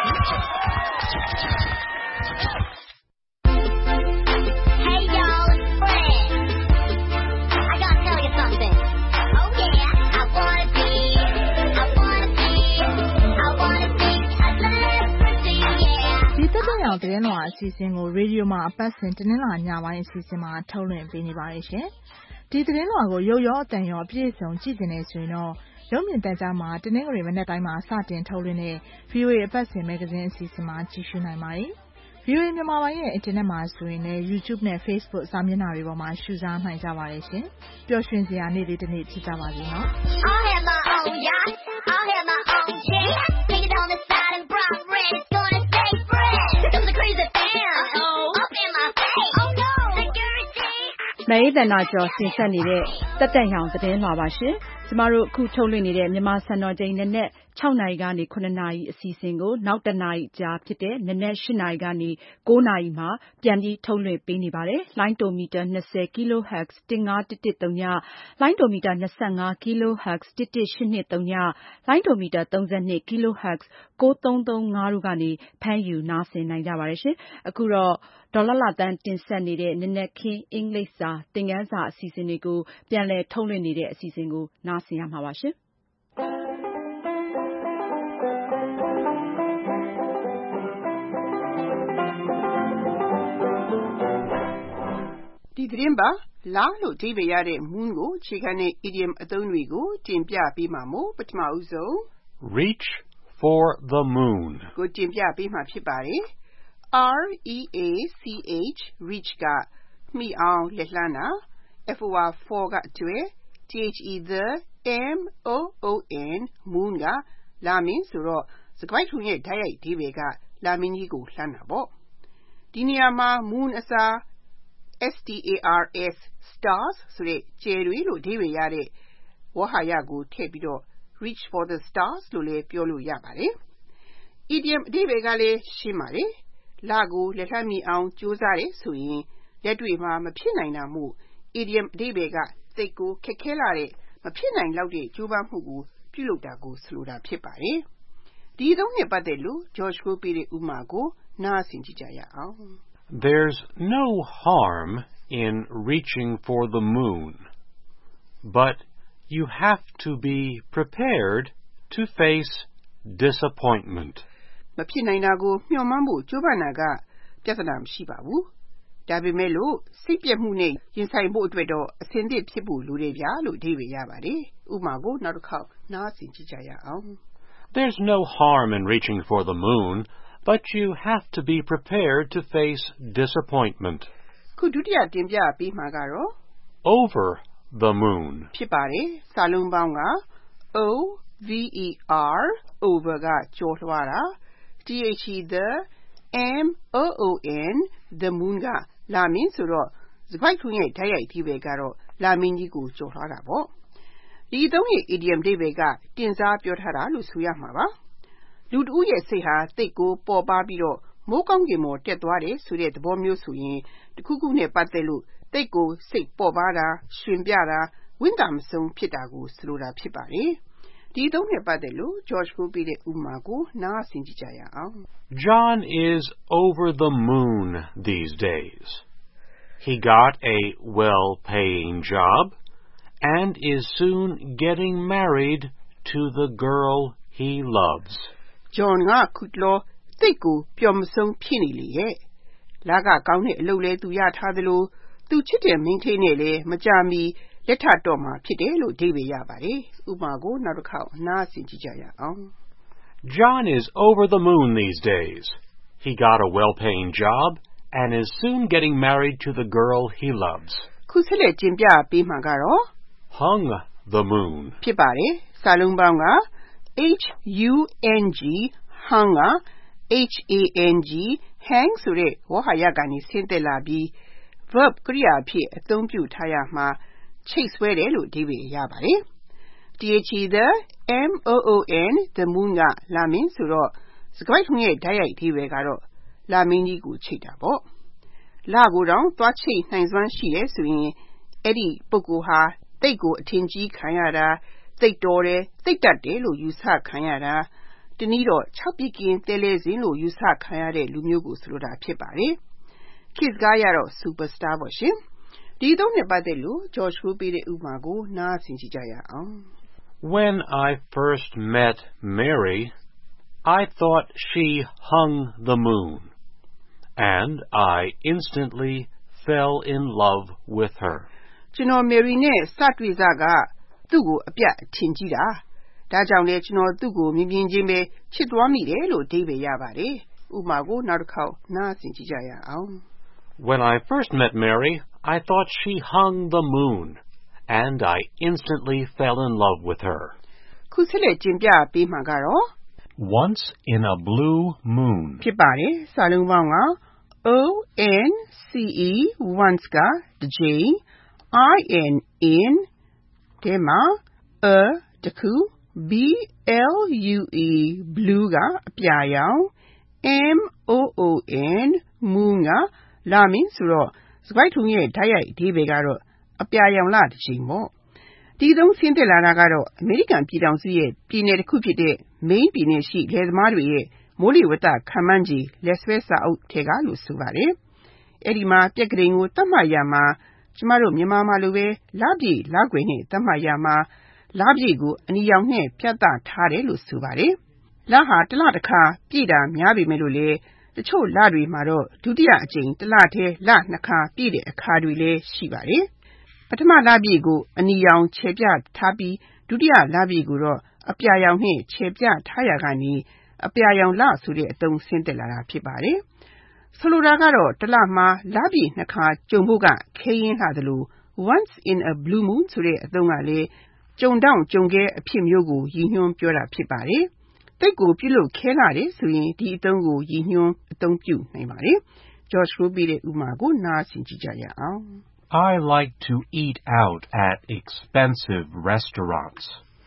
သတင်းလွှာအစီအစဉ်ကိုရေဒီယိုမှာအပတ်စဉ်တင်းလာညပိုင်းအစီအစဉ်မှာထုတ်လွှင့်ပေးနေပါတယ်ရှင်။ဒီသတင်းလွှာကိုရုပ်ရောအသံရောအပြည့်အစုံကြည့်နေဆိုရင်တော့ရုပ်မြင်သံကြားမှာတင်းငွေမနေ့တိုင်းမှာစတင်ထုတ်လွှင့်တဲ့ ဗီအိုအေ အပတ်စဉ်မဂ္ဂဇင်းအစီအစဉ်မှာကြည့်ရှုနိုင်ပါတယ်။ ဗီအိုအေမြန်မာပိုင်းရဲ့အင်တာနက်မှာဆိုရင်လည်း YouTube နဲ့ Facebook စာမျက်နှာတွေပေါ်မှာရှုစားနိုင်ကြပါတယ်ရှင်။ပျော်ရွှင်စရာနေ့လေးတစ်နေ့ဖြစ်ကြပါစေနော်။ I'll have my own yacht, I'll have my own jet, take it on the side and brown red, it's gonna stay fresh. Comes the crazy bam, oh, up in my face, oh no, security. မဲသနာကျော်ဆင်ဆက်နေတဲ့တက်တက်ရောင်သတင်းလွှာပါရှင်။ကျမတို့အခုထုတ်လွှင့်နေတဲ့မြန်မာစံတော်ချိန်နက်နက်၆နာရီကနေ၇နာရီအစီအစဉ်ကိုနောက်တစ်နာရီကြာဖြစ်တဲ့နက်နက်၈နာရီကနေ၉နာရီမှာပြန်ပြီးထုတ်လွှင့်ပေးနေပါတယ်။လိုင်းတိုမီတာ၂၀ kHz ၁၅၁၁ဝ လိုင်းတိုမီတာ၂၅ kHz ၁၁၈၂ဝ လိုင်းတိုမီတာ၃၂ kHz ၉၃၃၅တို့ကနေဖမ်းယူနားဆင်နိုင်ကြပါတယ်ရှင်။အခုတော့ဒေါ်လလတန်းတင်ဆက်နေတဲ့နနက်ခင်းအင်္ဂလိပ်စာသင်ခန်းစာအစီအစဉ်တွေကိုပြန်လည်ထုတ်လွှင့်နေတဲ့အစီအစဉ်ကိုနားဆင်ရမှာပါရှင်။ဒီသတင်းပါလာလို့အဓိပ္ပါယ်ရတဲ့ moon ကိုခြေခံတဲ့ idiom အသုံးတွေကိုတင်ပြပေးမှာမို့ပထမဦးဆုံး reach for the moon ကိုတင်ပြပေးမှာဖြစ်ပါတယ်။ R E A C H reach ကမှီအောင်လက်လှမ်းတာ F O R for ကကျွဲ T H E the M O O N moon ကလာမင်းဆိုတော့စကားထုံရဲ့ဓာတ်ရိုက်အဓိပ္ပါယ်ကလာမင်းကြီးကိုလှမ်းတာပေါ့ဒီနေရာမှာ moon အစား S T A R S stars ဆိုတဲ့ကျယ်တွေလို့အဓိပ္ပါယ်ရတဲ့ဝါဟာရကိုထည့်ပြီးတော့ reach for the stars လို့လည်းပြောလို့ရပါတယ်။ idiom အဓိပ္ပါယ်ကလည်းရှင်းပါတယ်လကိုလက်လှမ်းမီအောင်ကြိုးစားတယ်ဆိုရင်လက်တွေ့မှာမဖြစ်နိုင်တာမို့ idiom အဓိပ္ပါယ်ကသိပ်ကိုခက်ခဲလာတဲ့မဖြစ်နိုင်လောက်တဲ့ကြိုးပမ်းမှုကိုပြုလုပ်တာကိုဆိုလိုတာဖြစ်ပါတယ်။ဒီသုံးနှစ်ပတ်သက်လို့ George ကိုပေးတဲ့ဥမာကိုနားဆင်ကြည့်ကြရအောင် There's no harm in reaching for the moon, but you have to be prepared to face disappointment. မဖြစ်နိုင်တာကိုမျှော်မှန်းဖို့ကြိုးပမ်းတာကပြဿနာမရှိပါဘူး။ဒါပေမဲ့လို့စိတ်ပြည့်မှုနဲ့ရင်ဆိုင်ဖို့အတွက်တော့အဆင်သင့်ဖြစ်ဖို့လိုတယ်ဗျာလို့အဓိပ္ပာယ်ရပါတယ်။ဥပမာကိုနောက်တစ်ခေါက်နားဆင်ကြည့်ကြရအောင် There's no harm in reaching for the moon, but you have to be prepared to face disappointment. ခုဒုတိယတင်ပြပေးမှာကတော့ Over the moon. ဖြစ်ပါတယ်။စာလုံးပေါင်းက O V E R over ကကျော်လွှားတာ T H E the M O O N the moon ကလာမင်းဆိုတော့စကားခုရဲ့ဓာတ်ရိုက်အဓိပ္ပာယ်ကတော့လာမင်းကြီးကိုကျော်လွှားတာပေါ့ဒီသုံးရဲ့ idiom အဓိပ္ပာယ်ကတင်စားပြောထားတာလို့ဆိုရမှာပါလူတဦးရဲ့စိတ်ဟာတိတ်ကိုပေါ်ပါပြီးတော့မိုးကောင်းကင်ပေါ်တက်သွားတယ်ဆိုတဲ့သဘောမျိုးဆိုရင်တခုခုနဲ့ပတ်သက်လို့တိတ်ကိုစိတ်ပေါ်ပါတာရှင်ပြတာဝိင့်တာမဆုံးဖြစ်တာကိုဆိုလိုတာဖြစ်ပါတယ်ဒီသုံးနဲ့ပတ်သက်လို့ George ကိုပေးတဲ့ဥပမာကိုနားဆင်ကြည့်ကြရအောင် John is over the moon these days. He got a well-paying job and is soon getting married to the girl he loves. John ကခုလောတိတ်ကိုပျော်မဆုံးဖြစ်နေလေရဲ့လာကကောင်းတဲ့အလုပ်လဲသူရထားသလိုသူချစ်တဲ့မိန်းကလေးနဲ့လည်းမကြမီလက်ထတော့မှာဖြစ်တယ်လို့အဓိပ္ပာယ်ရပါတယ်ဥပမာကိုနောက်တစ်ခေါက်နားဆင်ကြည့်ကြရအောင် John is over the moon these days. He got a well-paying job and is soon getting married to the girl he loves. ခုဆက်လက်တင်ပြပေးမှာကတော့ Hung the moon. ဖြစ်ပါတယ်စာလုံးပေါင်းက H U N G hung H A N G hang ဆိုတဲ့ဝါဟာရကနေဆင်းသက်လာပြီး verb ကရိယာအဖြစ်အသုံးပြုထားရမှာချိတ်ဆွဲတယ်လို့အဓိပ္ပာယ်ရပါတယ် T H E the M O O N the moon ကလာမင်းဆိုတော့စကားထုံးရဲ့ဓာတ်ရိုက်အဓိပ္ပာယ်ကတော့လာမင်းကြီးကိုချိတ်တာပေါ့လာကိုတောင်သွားချိတ်နိုင်စွမ်းရှိတယ်ဆိုရင်အဲ့ဒီပုဂ္ဂိုလ်ဟာတိတ်ကိုအထင်ကြီးခံရတာတိတ်တော်တယ်တိတ်တတ်တယ်လို့ယူဆခံရတာတနည်းတော့၆ပြစ်ကင်းတဲလဲစဉ်လို့ယူဆခံရတဲ့လူမျိုးကိုဆိုလိုတာဖြစ်ပါတယ်ခေတ်စကားရတော့ superstar ပေါ့ရှင်ဒီသုံးနဲ့ပတ်သက်လို့ George ကိုပေးတဲ့ဥပမာကိုနားဆင်ကြည့်ကြရအောင် When I first met Mary, I thought she hung the moon, and I instantly fell in love with her. ကျွန်တော် Mary နဲ့စတွေ့စကသူ့ကိုအပြတ်ထင်ကြီးတာဒါကြောင့်လေကျွန်တော်သူ့ကိုမြင်မြင်ချင်းပဲချစ်သွားမိတယ်လို့အဓိပ္ပာယ်ရပါတယ်ဥပမာကိုနောက်တစ်ခေါက်နားဆင်ကြည့်ကြရအောင် When I first met Mary, I thought she hung the moon, and I instantly fell in love with her. ခုဆက်လက်တင်ပြပေးမှာကတော့ Once in a blue moon. ဖြစ်ပါတယ်စာလုံးပေါင်းက O N C E once ကတစ်ကြိမ် I N in တဲမှာ a တခု B L U E blue ကအပြာရောင် M O O N moon ကလာမင်းဆိုတော့စပိုက်ထုံရဲ့ဓာတ်ရိုက်အဓိပ္ပာယ်ကတော့အပြာရောင်လတစ်ချိန်ပေါ့ဒီသုံးဆင်းသက်လာတာကတော့အမေရိကန်ပြည်ထောင်စုရဲ့ပြည်နယ်တစ်ခုဖြစ်တဲ့ Maine ပြည်နယ်ရှိလယ်သမားတွေရဲ့မိုးလေဝသခန့်မှန်းခြေလက်ဆွဲစာအုပ်ထဲကလို့ဆိုပါတယ်အဲ့ဒီမှာပြက်ကလေးကိုသတ်မှတ်ရမှာကျမတို့မြန်မာမှာလိုပဲလပြည့်လကွယ်နဲ့သတ်မှတ်ရမှာလပြည့်ကိုအနီရောင်နဲ့ဖြတ်သထားတယ်လို့ဆိုပါတယ်လဟာတစ်လတစ်ခါပြည့်တာများပေမဲ့လို့လေတချို့လတွေမှာတော့ဒုတိယအကြိမ်တစ်လထဲလနှစ်ခါပြည့်တဲ့အခါတွေလည်းရှိပါတယ်ပထမလပြည့်ကိုအနီရောင်ခြေပြထားပြီးဒုတိယလပြည့်ကိုတော့အပြာရောင်နဲ့ခြေပြထားရကနေအပြာရောင်လဆိုတဲ့အသုံးဆင်းသက်လာတာဖြစ်ပါတယ်ဆိုလိုတာကတော့တစ်လမှာလပြည့်နှစ်ခါကြုံဖို့ကခဲရင်လာတယ်လို့ once in a blue moon ဆိုတဲ့အသုံးကလည်းကြုံတောင့်ကြုံခဲအဖြစ်မျိုးကိုရည်ညွှန်းပြောတာဖြစ်ပါတယ်တိတ်ကိုပြုလို့ခဲလာတယ်ဆိုရင်ဒီအသုံးကိုရည်ညွှန်းအသုံးပြုနိုင်ပါတယ် George ကိုပေးတဲ့ဥပမာကိုနားဆင်ကြည့်ကြရအောင် I like to eat out at expensive restaurants.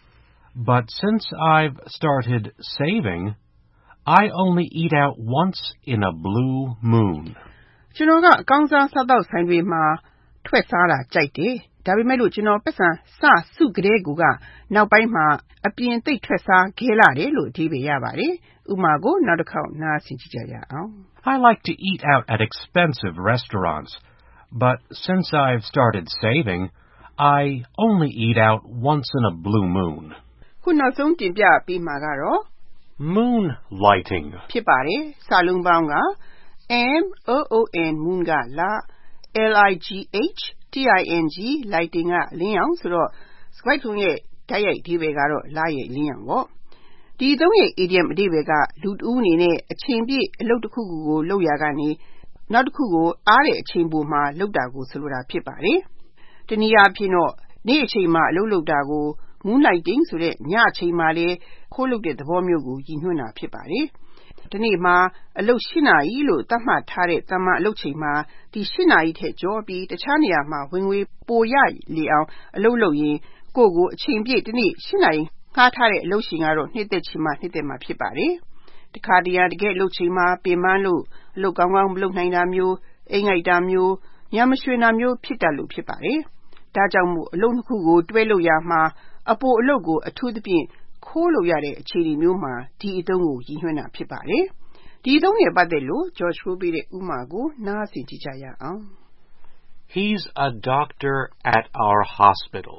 But since I've started saving, I only eat out once in a blue moon. ကျွန်တော်ကအကောင်းစားစားတော့ဆိုင်တွေမှာထွက်စားတာကြိုက်တယ်ဒါပေမဲ့လို့ကျွန်တော်ပတ်စံစစုကလေးကနောက်ပိုင်းမှာအပြင်သိပ်ထွက်စားခဲလာတယ်လို့အဓိပ္ပာယ်ရပါတယ်ဥပမာကိုနောက်တစ်ခေါက်နားဆင်ကြည့်ကြရအောင် I like to eat out at expensive restaurants, but since I've started saving, I only eat out once in a blue moon. ခုနောက်ဆုံးတင်ပြပေးမှာကတော့ moonlighting ဖြစ်ပါတယ်စာလုံးပေါင်းက M O O N moon ကလ L I G H T I N G lighting ကလင်းအောင်ဆိုတော့စကွိုက်ထုံးရဲ့ဓာတ်ရိုက်အဓိပ္ပာယ်ကတော့လရဲ့လင်းအောင်ပေါ့ဒီသုံးရဲ့ idiom အဓိပ္ပာယ်ကလူတဦးအနေနဲ့အချိန်ပြည့်အလုပ်တစ်ခုခုကိုလုပ်ရကနေနောက်တစ်ခုကိုအားတဲ့အချိန်ပိုမှာလုပ်တာကိုဆိုလိုတာဖြစ်ပါတယ်တနည်းအားဖြင့်တော့နေ့အချိန်မှာအလုပ်လုပ်တာကို moonlighting ဆိုတဲ့ညအချိန်မှာလေခိုးလုပ်တဲ့သဘောမျိုးကိုရည်ညွှန်းတာဖြစ်ပါတယ်ဒီနေ့မှာအလုပ်၈နာရီလို့သတ်မှတ်ထားတဲ့တမန်အလုပ်ချိန်မှာဒီ၈နာရီထက်ကျော်ပြီးတခြားနေရာမှာဝင်ငွေပိုရလေအောင်အလုပ်လုပ်ရင်ကိုယ့်ကိုအချိန်ပြည့်ဒီနေ့၈နာရီငှားထားတဲ့အလုပ်ရှင်ကတော့နှစ်သက်ချင်မှနှစ်သက်မှာဖြစ်ပါတယ်တခါတရံတကယ်အလုပ်ချိန်မှာပင်ပန်းလို့အလုပ်ကောင်းကောင်းမလုပ်နိုင်တာမျိုးအိမ်ငိုက်တာမျိုးညမရွှင်တာမျိုးဖြစ်တတ်လို့ဖြစ်ပါတယ်ဒါကြောင့်မို့အလုပ်တစ်ခုကိုတွဲလုပ်ရမှာအပိုအလုပ်ကိုအထူးသဖြင့်ခိုးလုပ်ရတဲ့အခြေအနေမျိုးမှာဒီအသုံးကိုရည်ညွှန်းတာဖြစ်ပါတယ်ဒီအသုံးနဲ့ပတ်သက်လို့ George ပေးတဲ့ဥပမာကိုနားဆင်ကြည့်ကြရအောင် He's a doctor at our hospital,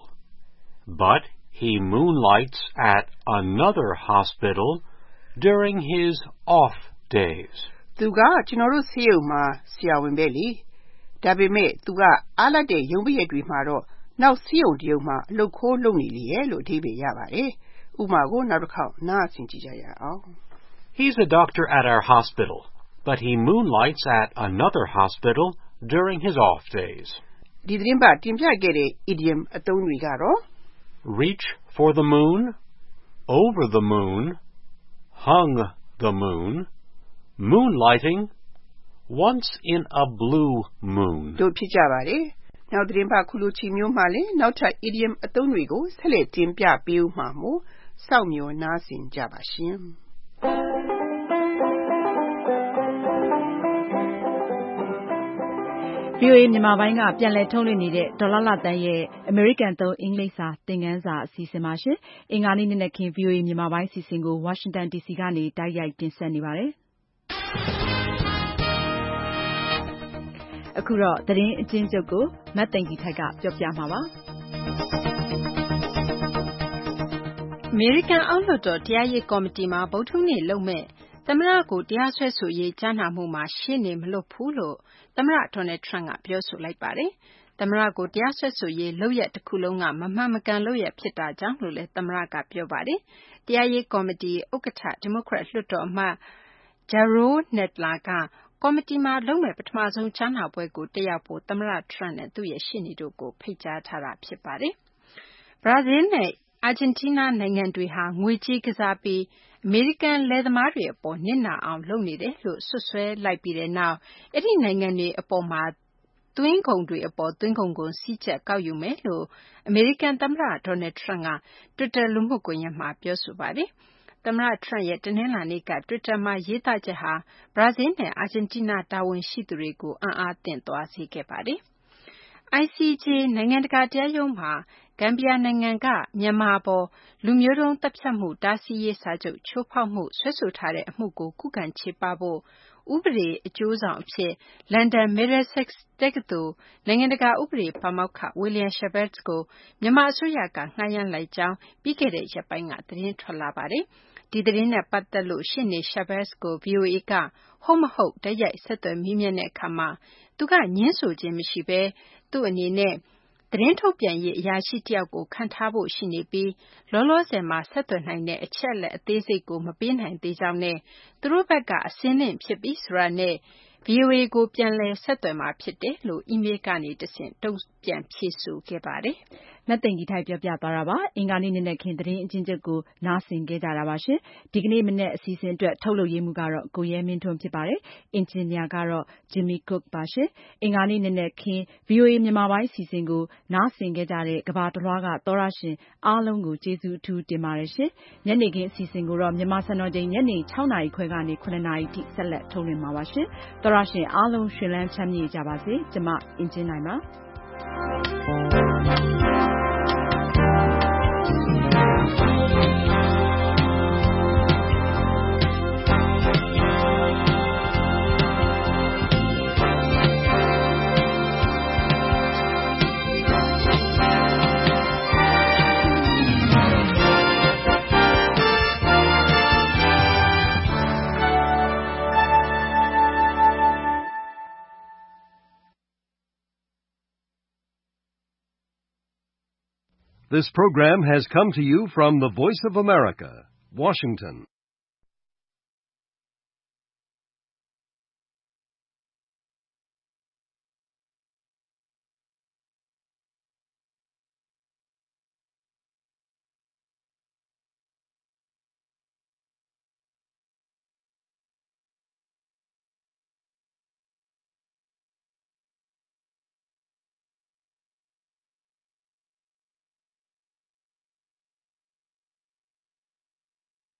but he moonlights at another hospital during his off days. သူကကျွန်တော်တို့ဆေးရုံမှာဆရာဝန်ပဲလေဒါပေမဲ့သူကအားလတ်တဲ့ရုံးပိရက်တွေမှာတော့နောက်ဆေးရုံတရုံမှာအလုပ်ခိုးလုပ်နေလေရဲ့လို့အဓိပ္ပာယ်ရပါတယ်ဥပမာကိုနောက်တစ်ခေါက်နားဆင်ကြည့်ကြရအောင် He's a doctor at our hospital, but he moonlights at another hospital during his off days. ဒီသတင်းပတ်တင်ပြခဲ့တဲ့ idiom အသုံးတွေကတော့ reach for the moon, over the moon, hung the moon, moonlighting, once in a blue moon တို့ဖြစ်ကြပါတယ်နောက်သတင်းပတ်ခုလိုချီမျိုးမှလည်းနောက်ထပ် idiom အသုံးတွေကိုဆက်လက်တင်ပြပေးဦးမှာမို့စောင့်မျှော်နားဆင်ကြပါရှင်ဗွီအိုအေ မြန်မာပိုင်းကပြန်လည်ထုတ်လွှင့်နေတဲ့ဒေါ်လာလတန်းရဲ့အမေရိကန်သုံးအင်္ဂလိပ်စာသင်ခန်းစာအစီအစဉ်ပါရှင်။အင်္ဂါနေ့နေ့ခင် ဗွီအိုအေမြန်မာပိုင်းအစီအစဉ်ကိုဝါရှင်တန်ဒီစီကနေတိုက်ရိုက်တင်ဆက်နေပါတယ်။အခုတော့သတင်းအကျဉ်းချုပ်ကိုမတ်သိန်ကြီးထိုက်ကပြောပြမှာပါ။အမေရိကန်အောက်လွှတ်တော်တရားရေးကော်မတီမှာဗုဒ္ဓဟူးနေ့လုပ်မဲ့သမ္မတကိုတရားစွဲဆိုရေးကြားနာမှုမှာရှေ့နေမလွတ်ဘူးလို့သမ္မတ Donald Trump ကပြောဆိုလိုက်ပါတယ်။သမ္မတကိုတရားစွဲဆိုရေးလုပ်ရက်တစ်ခုလုံးကမမှန်မကန်လုပ်ရက်ဖြစ်တာကြောင့်လို့လည်းသမ္မတကပြောပါတယ်။တရားရေးကော်မတီဥက္ကဋ္ဌဒီမိုကရက်လွှတ်တော်အမတ် Jerrold Nadler ကကော်မတီမှာလုပ်မဲ့ပထမဆုံးကြားနာပွဲကိုတက်ရောက်ဖို့သမ္မတ Trump နဲ့သူ့ရဲ့ရှေ့နေတို့ကိုဖိတ်ကြားထားတာဖြစ်ပါတယ်။ဘရာဇီးနဲ့အာဂျင်တီးနားနိုင်ငံတွေဟာငွေကြေးကစားပြီးအမေရိကန်လယ်သမားတွေအပေါ်နစ်နာအောင်လုပ်နေတယ်လို့ဆွဆွဲလိုက်ပြီးတဲ့နောက်အဲ့ဒီနိုင်ငံတွေအပေါ်မှာသွင်းကုန်တွေအပေါ်သွင်းကုန်ကိုစီးကျက်ကောက်ယူမယ်လို့အမေရိကန်သမ္မတ Donald Trump က Twitter လူမှုကွန်ရက်မှာပြောဆိုပါတယ်။သမ္မတ Trump ရဲ့တနင်္လာနေ့က Twitter မှာရေးသားချက်ဟာဘရာဇီးနဲ့အာဂျင်တီးနားတာဝန်ရှိသူတွေကိုအံ့အားသင့်သွားစေခဲ့ပါတယ်။ I C J နိုင်ငံတကာတရားရုံးမှာဂမ်ဘီယာနိုင်ငံကမြန်မာအပေါ်လူမျိုးတုံးသတ်ဖြတ်မှုတားဆီးရေးစာချုပ်ချိုးဖောက်မှုစွဲဆိုထားတဲ့အမှုကိုခုခံချေပဖို့ဥပဒေအကျိုးဆောင်အဖြစ်လန်ဒန် Middlesex တက္ကသိုလ်နိုင်ငံတကာဥပဒေပါမောက္ခ William Schabas ကိုမြန်မာအစိုးရကငှားရမ်းလိုက်ကြောင်းပြီးခဲ့တဲ့ရက်ပိုင်းကသတင်းထွက်လာပါတယ်။ဒီသတင်းနဲ့ပတ်သက်လို့ရှေ့နေ Schabas ကို ဗွီအိုအေကဟုတ်မဟုတ်တိုက်ရိုက်ဆက်သွယ်မေးမြန်းတဲ့အခါမှာသူကငြင်းဆိုခြင်းမရှိဘဲသူ့အနေနဲ့သတင်းထုတ်ပြန်ရေးအရာရှိတယောက်ကိုခန့်ထားဖို့ရှိနေပြီးလောလောဆယ်မှာဆက်သွယ်နိုင်တဲ့အချက်အလက်အသေးစိတ်ကိုမပေးနိုင်သေးကြောင်းနဲ့သူတို့ဘက်ကအဆင်သင့်ဖြစ်ပြီးဆိုတာနဲ့ ဗွီအိုအေကိုပြန်လည်ဆက်သွယ်မှာဖြစ်တယ်လို့အီးမေးလ်ကနေတဆင့်တုံ့ပြန်ဖြေဆိုခဲ့ပါတယ်။မသိင်္ဂီထိုက်ပြောပြသွားတာပါ။အင်္ဂါနေ့နေ့ခင်သတင်းအကျဉ်းချုပ်ကိုနားဆင်ခဲ့ကြတာပါရှင်။ဒီကနေ့မနေ့အစီအစဉ်အတွက်ထုတ်လုပ်ရေးမှုကတော့ကိုရဲမင်းထွန်းဖြစ်ပါတယ်။အင်ဂျင်နီယာကတော့ Jimmy Cook ပါရှင်။အင်္ဂါနေ့နေ့ခင် ဗွီအိုအေမြန်မာပိုင်းအစီအစဉ်ကိုနားဆင်ခဲ့ကြတဲ့ကမ္ဘာတလွှားကသောရရှင်အားလုံးကိုကျေးဇူးအထူးတင်ပါတယ်ရှင်။ညနေခင်းအစီအစဉ်ကိုတော့မြန်မာစံတော်ချိန်ညနေ၆နာရီခွဲကနေ၇နာရီထိဆက်လက်ထုတ်လွှင့်မှာပါရှင်။သောရရှင်အားလုံးရှင်လန်းချမ်းမြေ့ကြပါစေ။ကျွန်မအင်ဂျင်နိုင်ပါ This program has come to you from the Voice of America, Washington.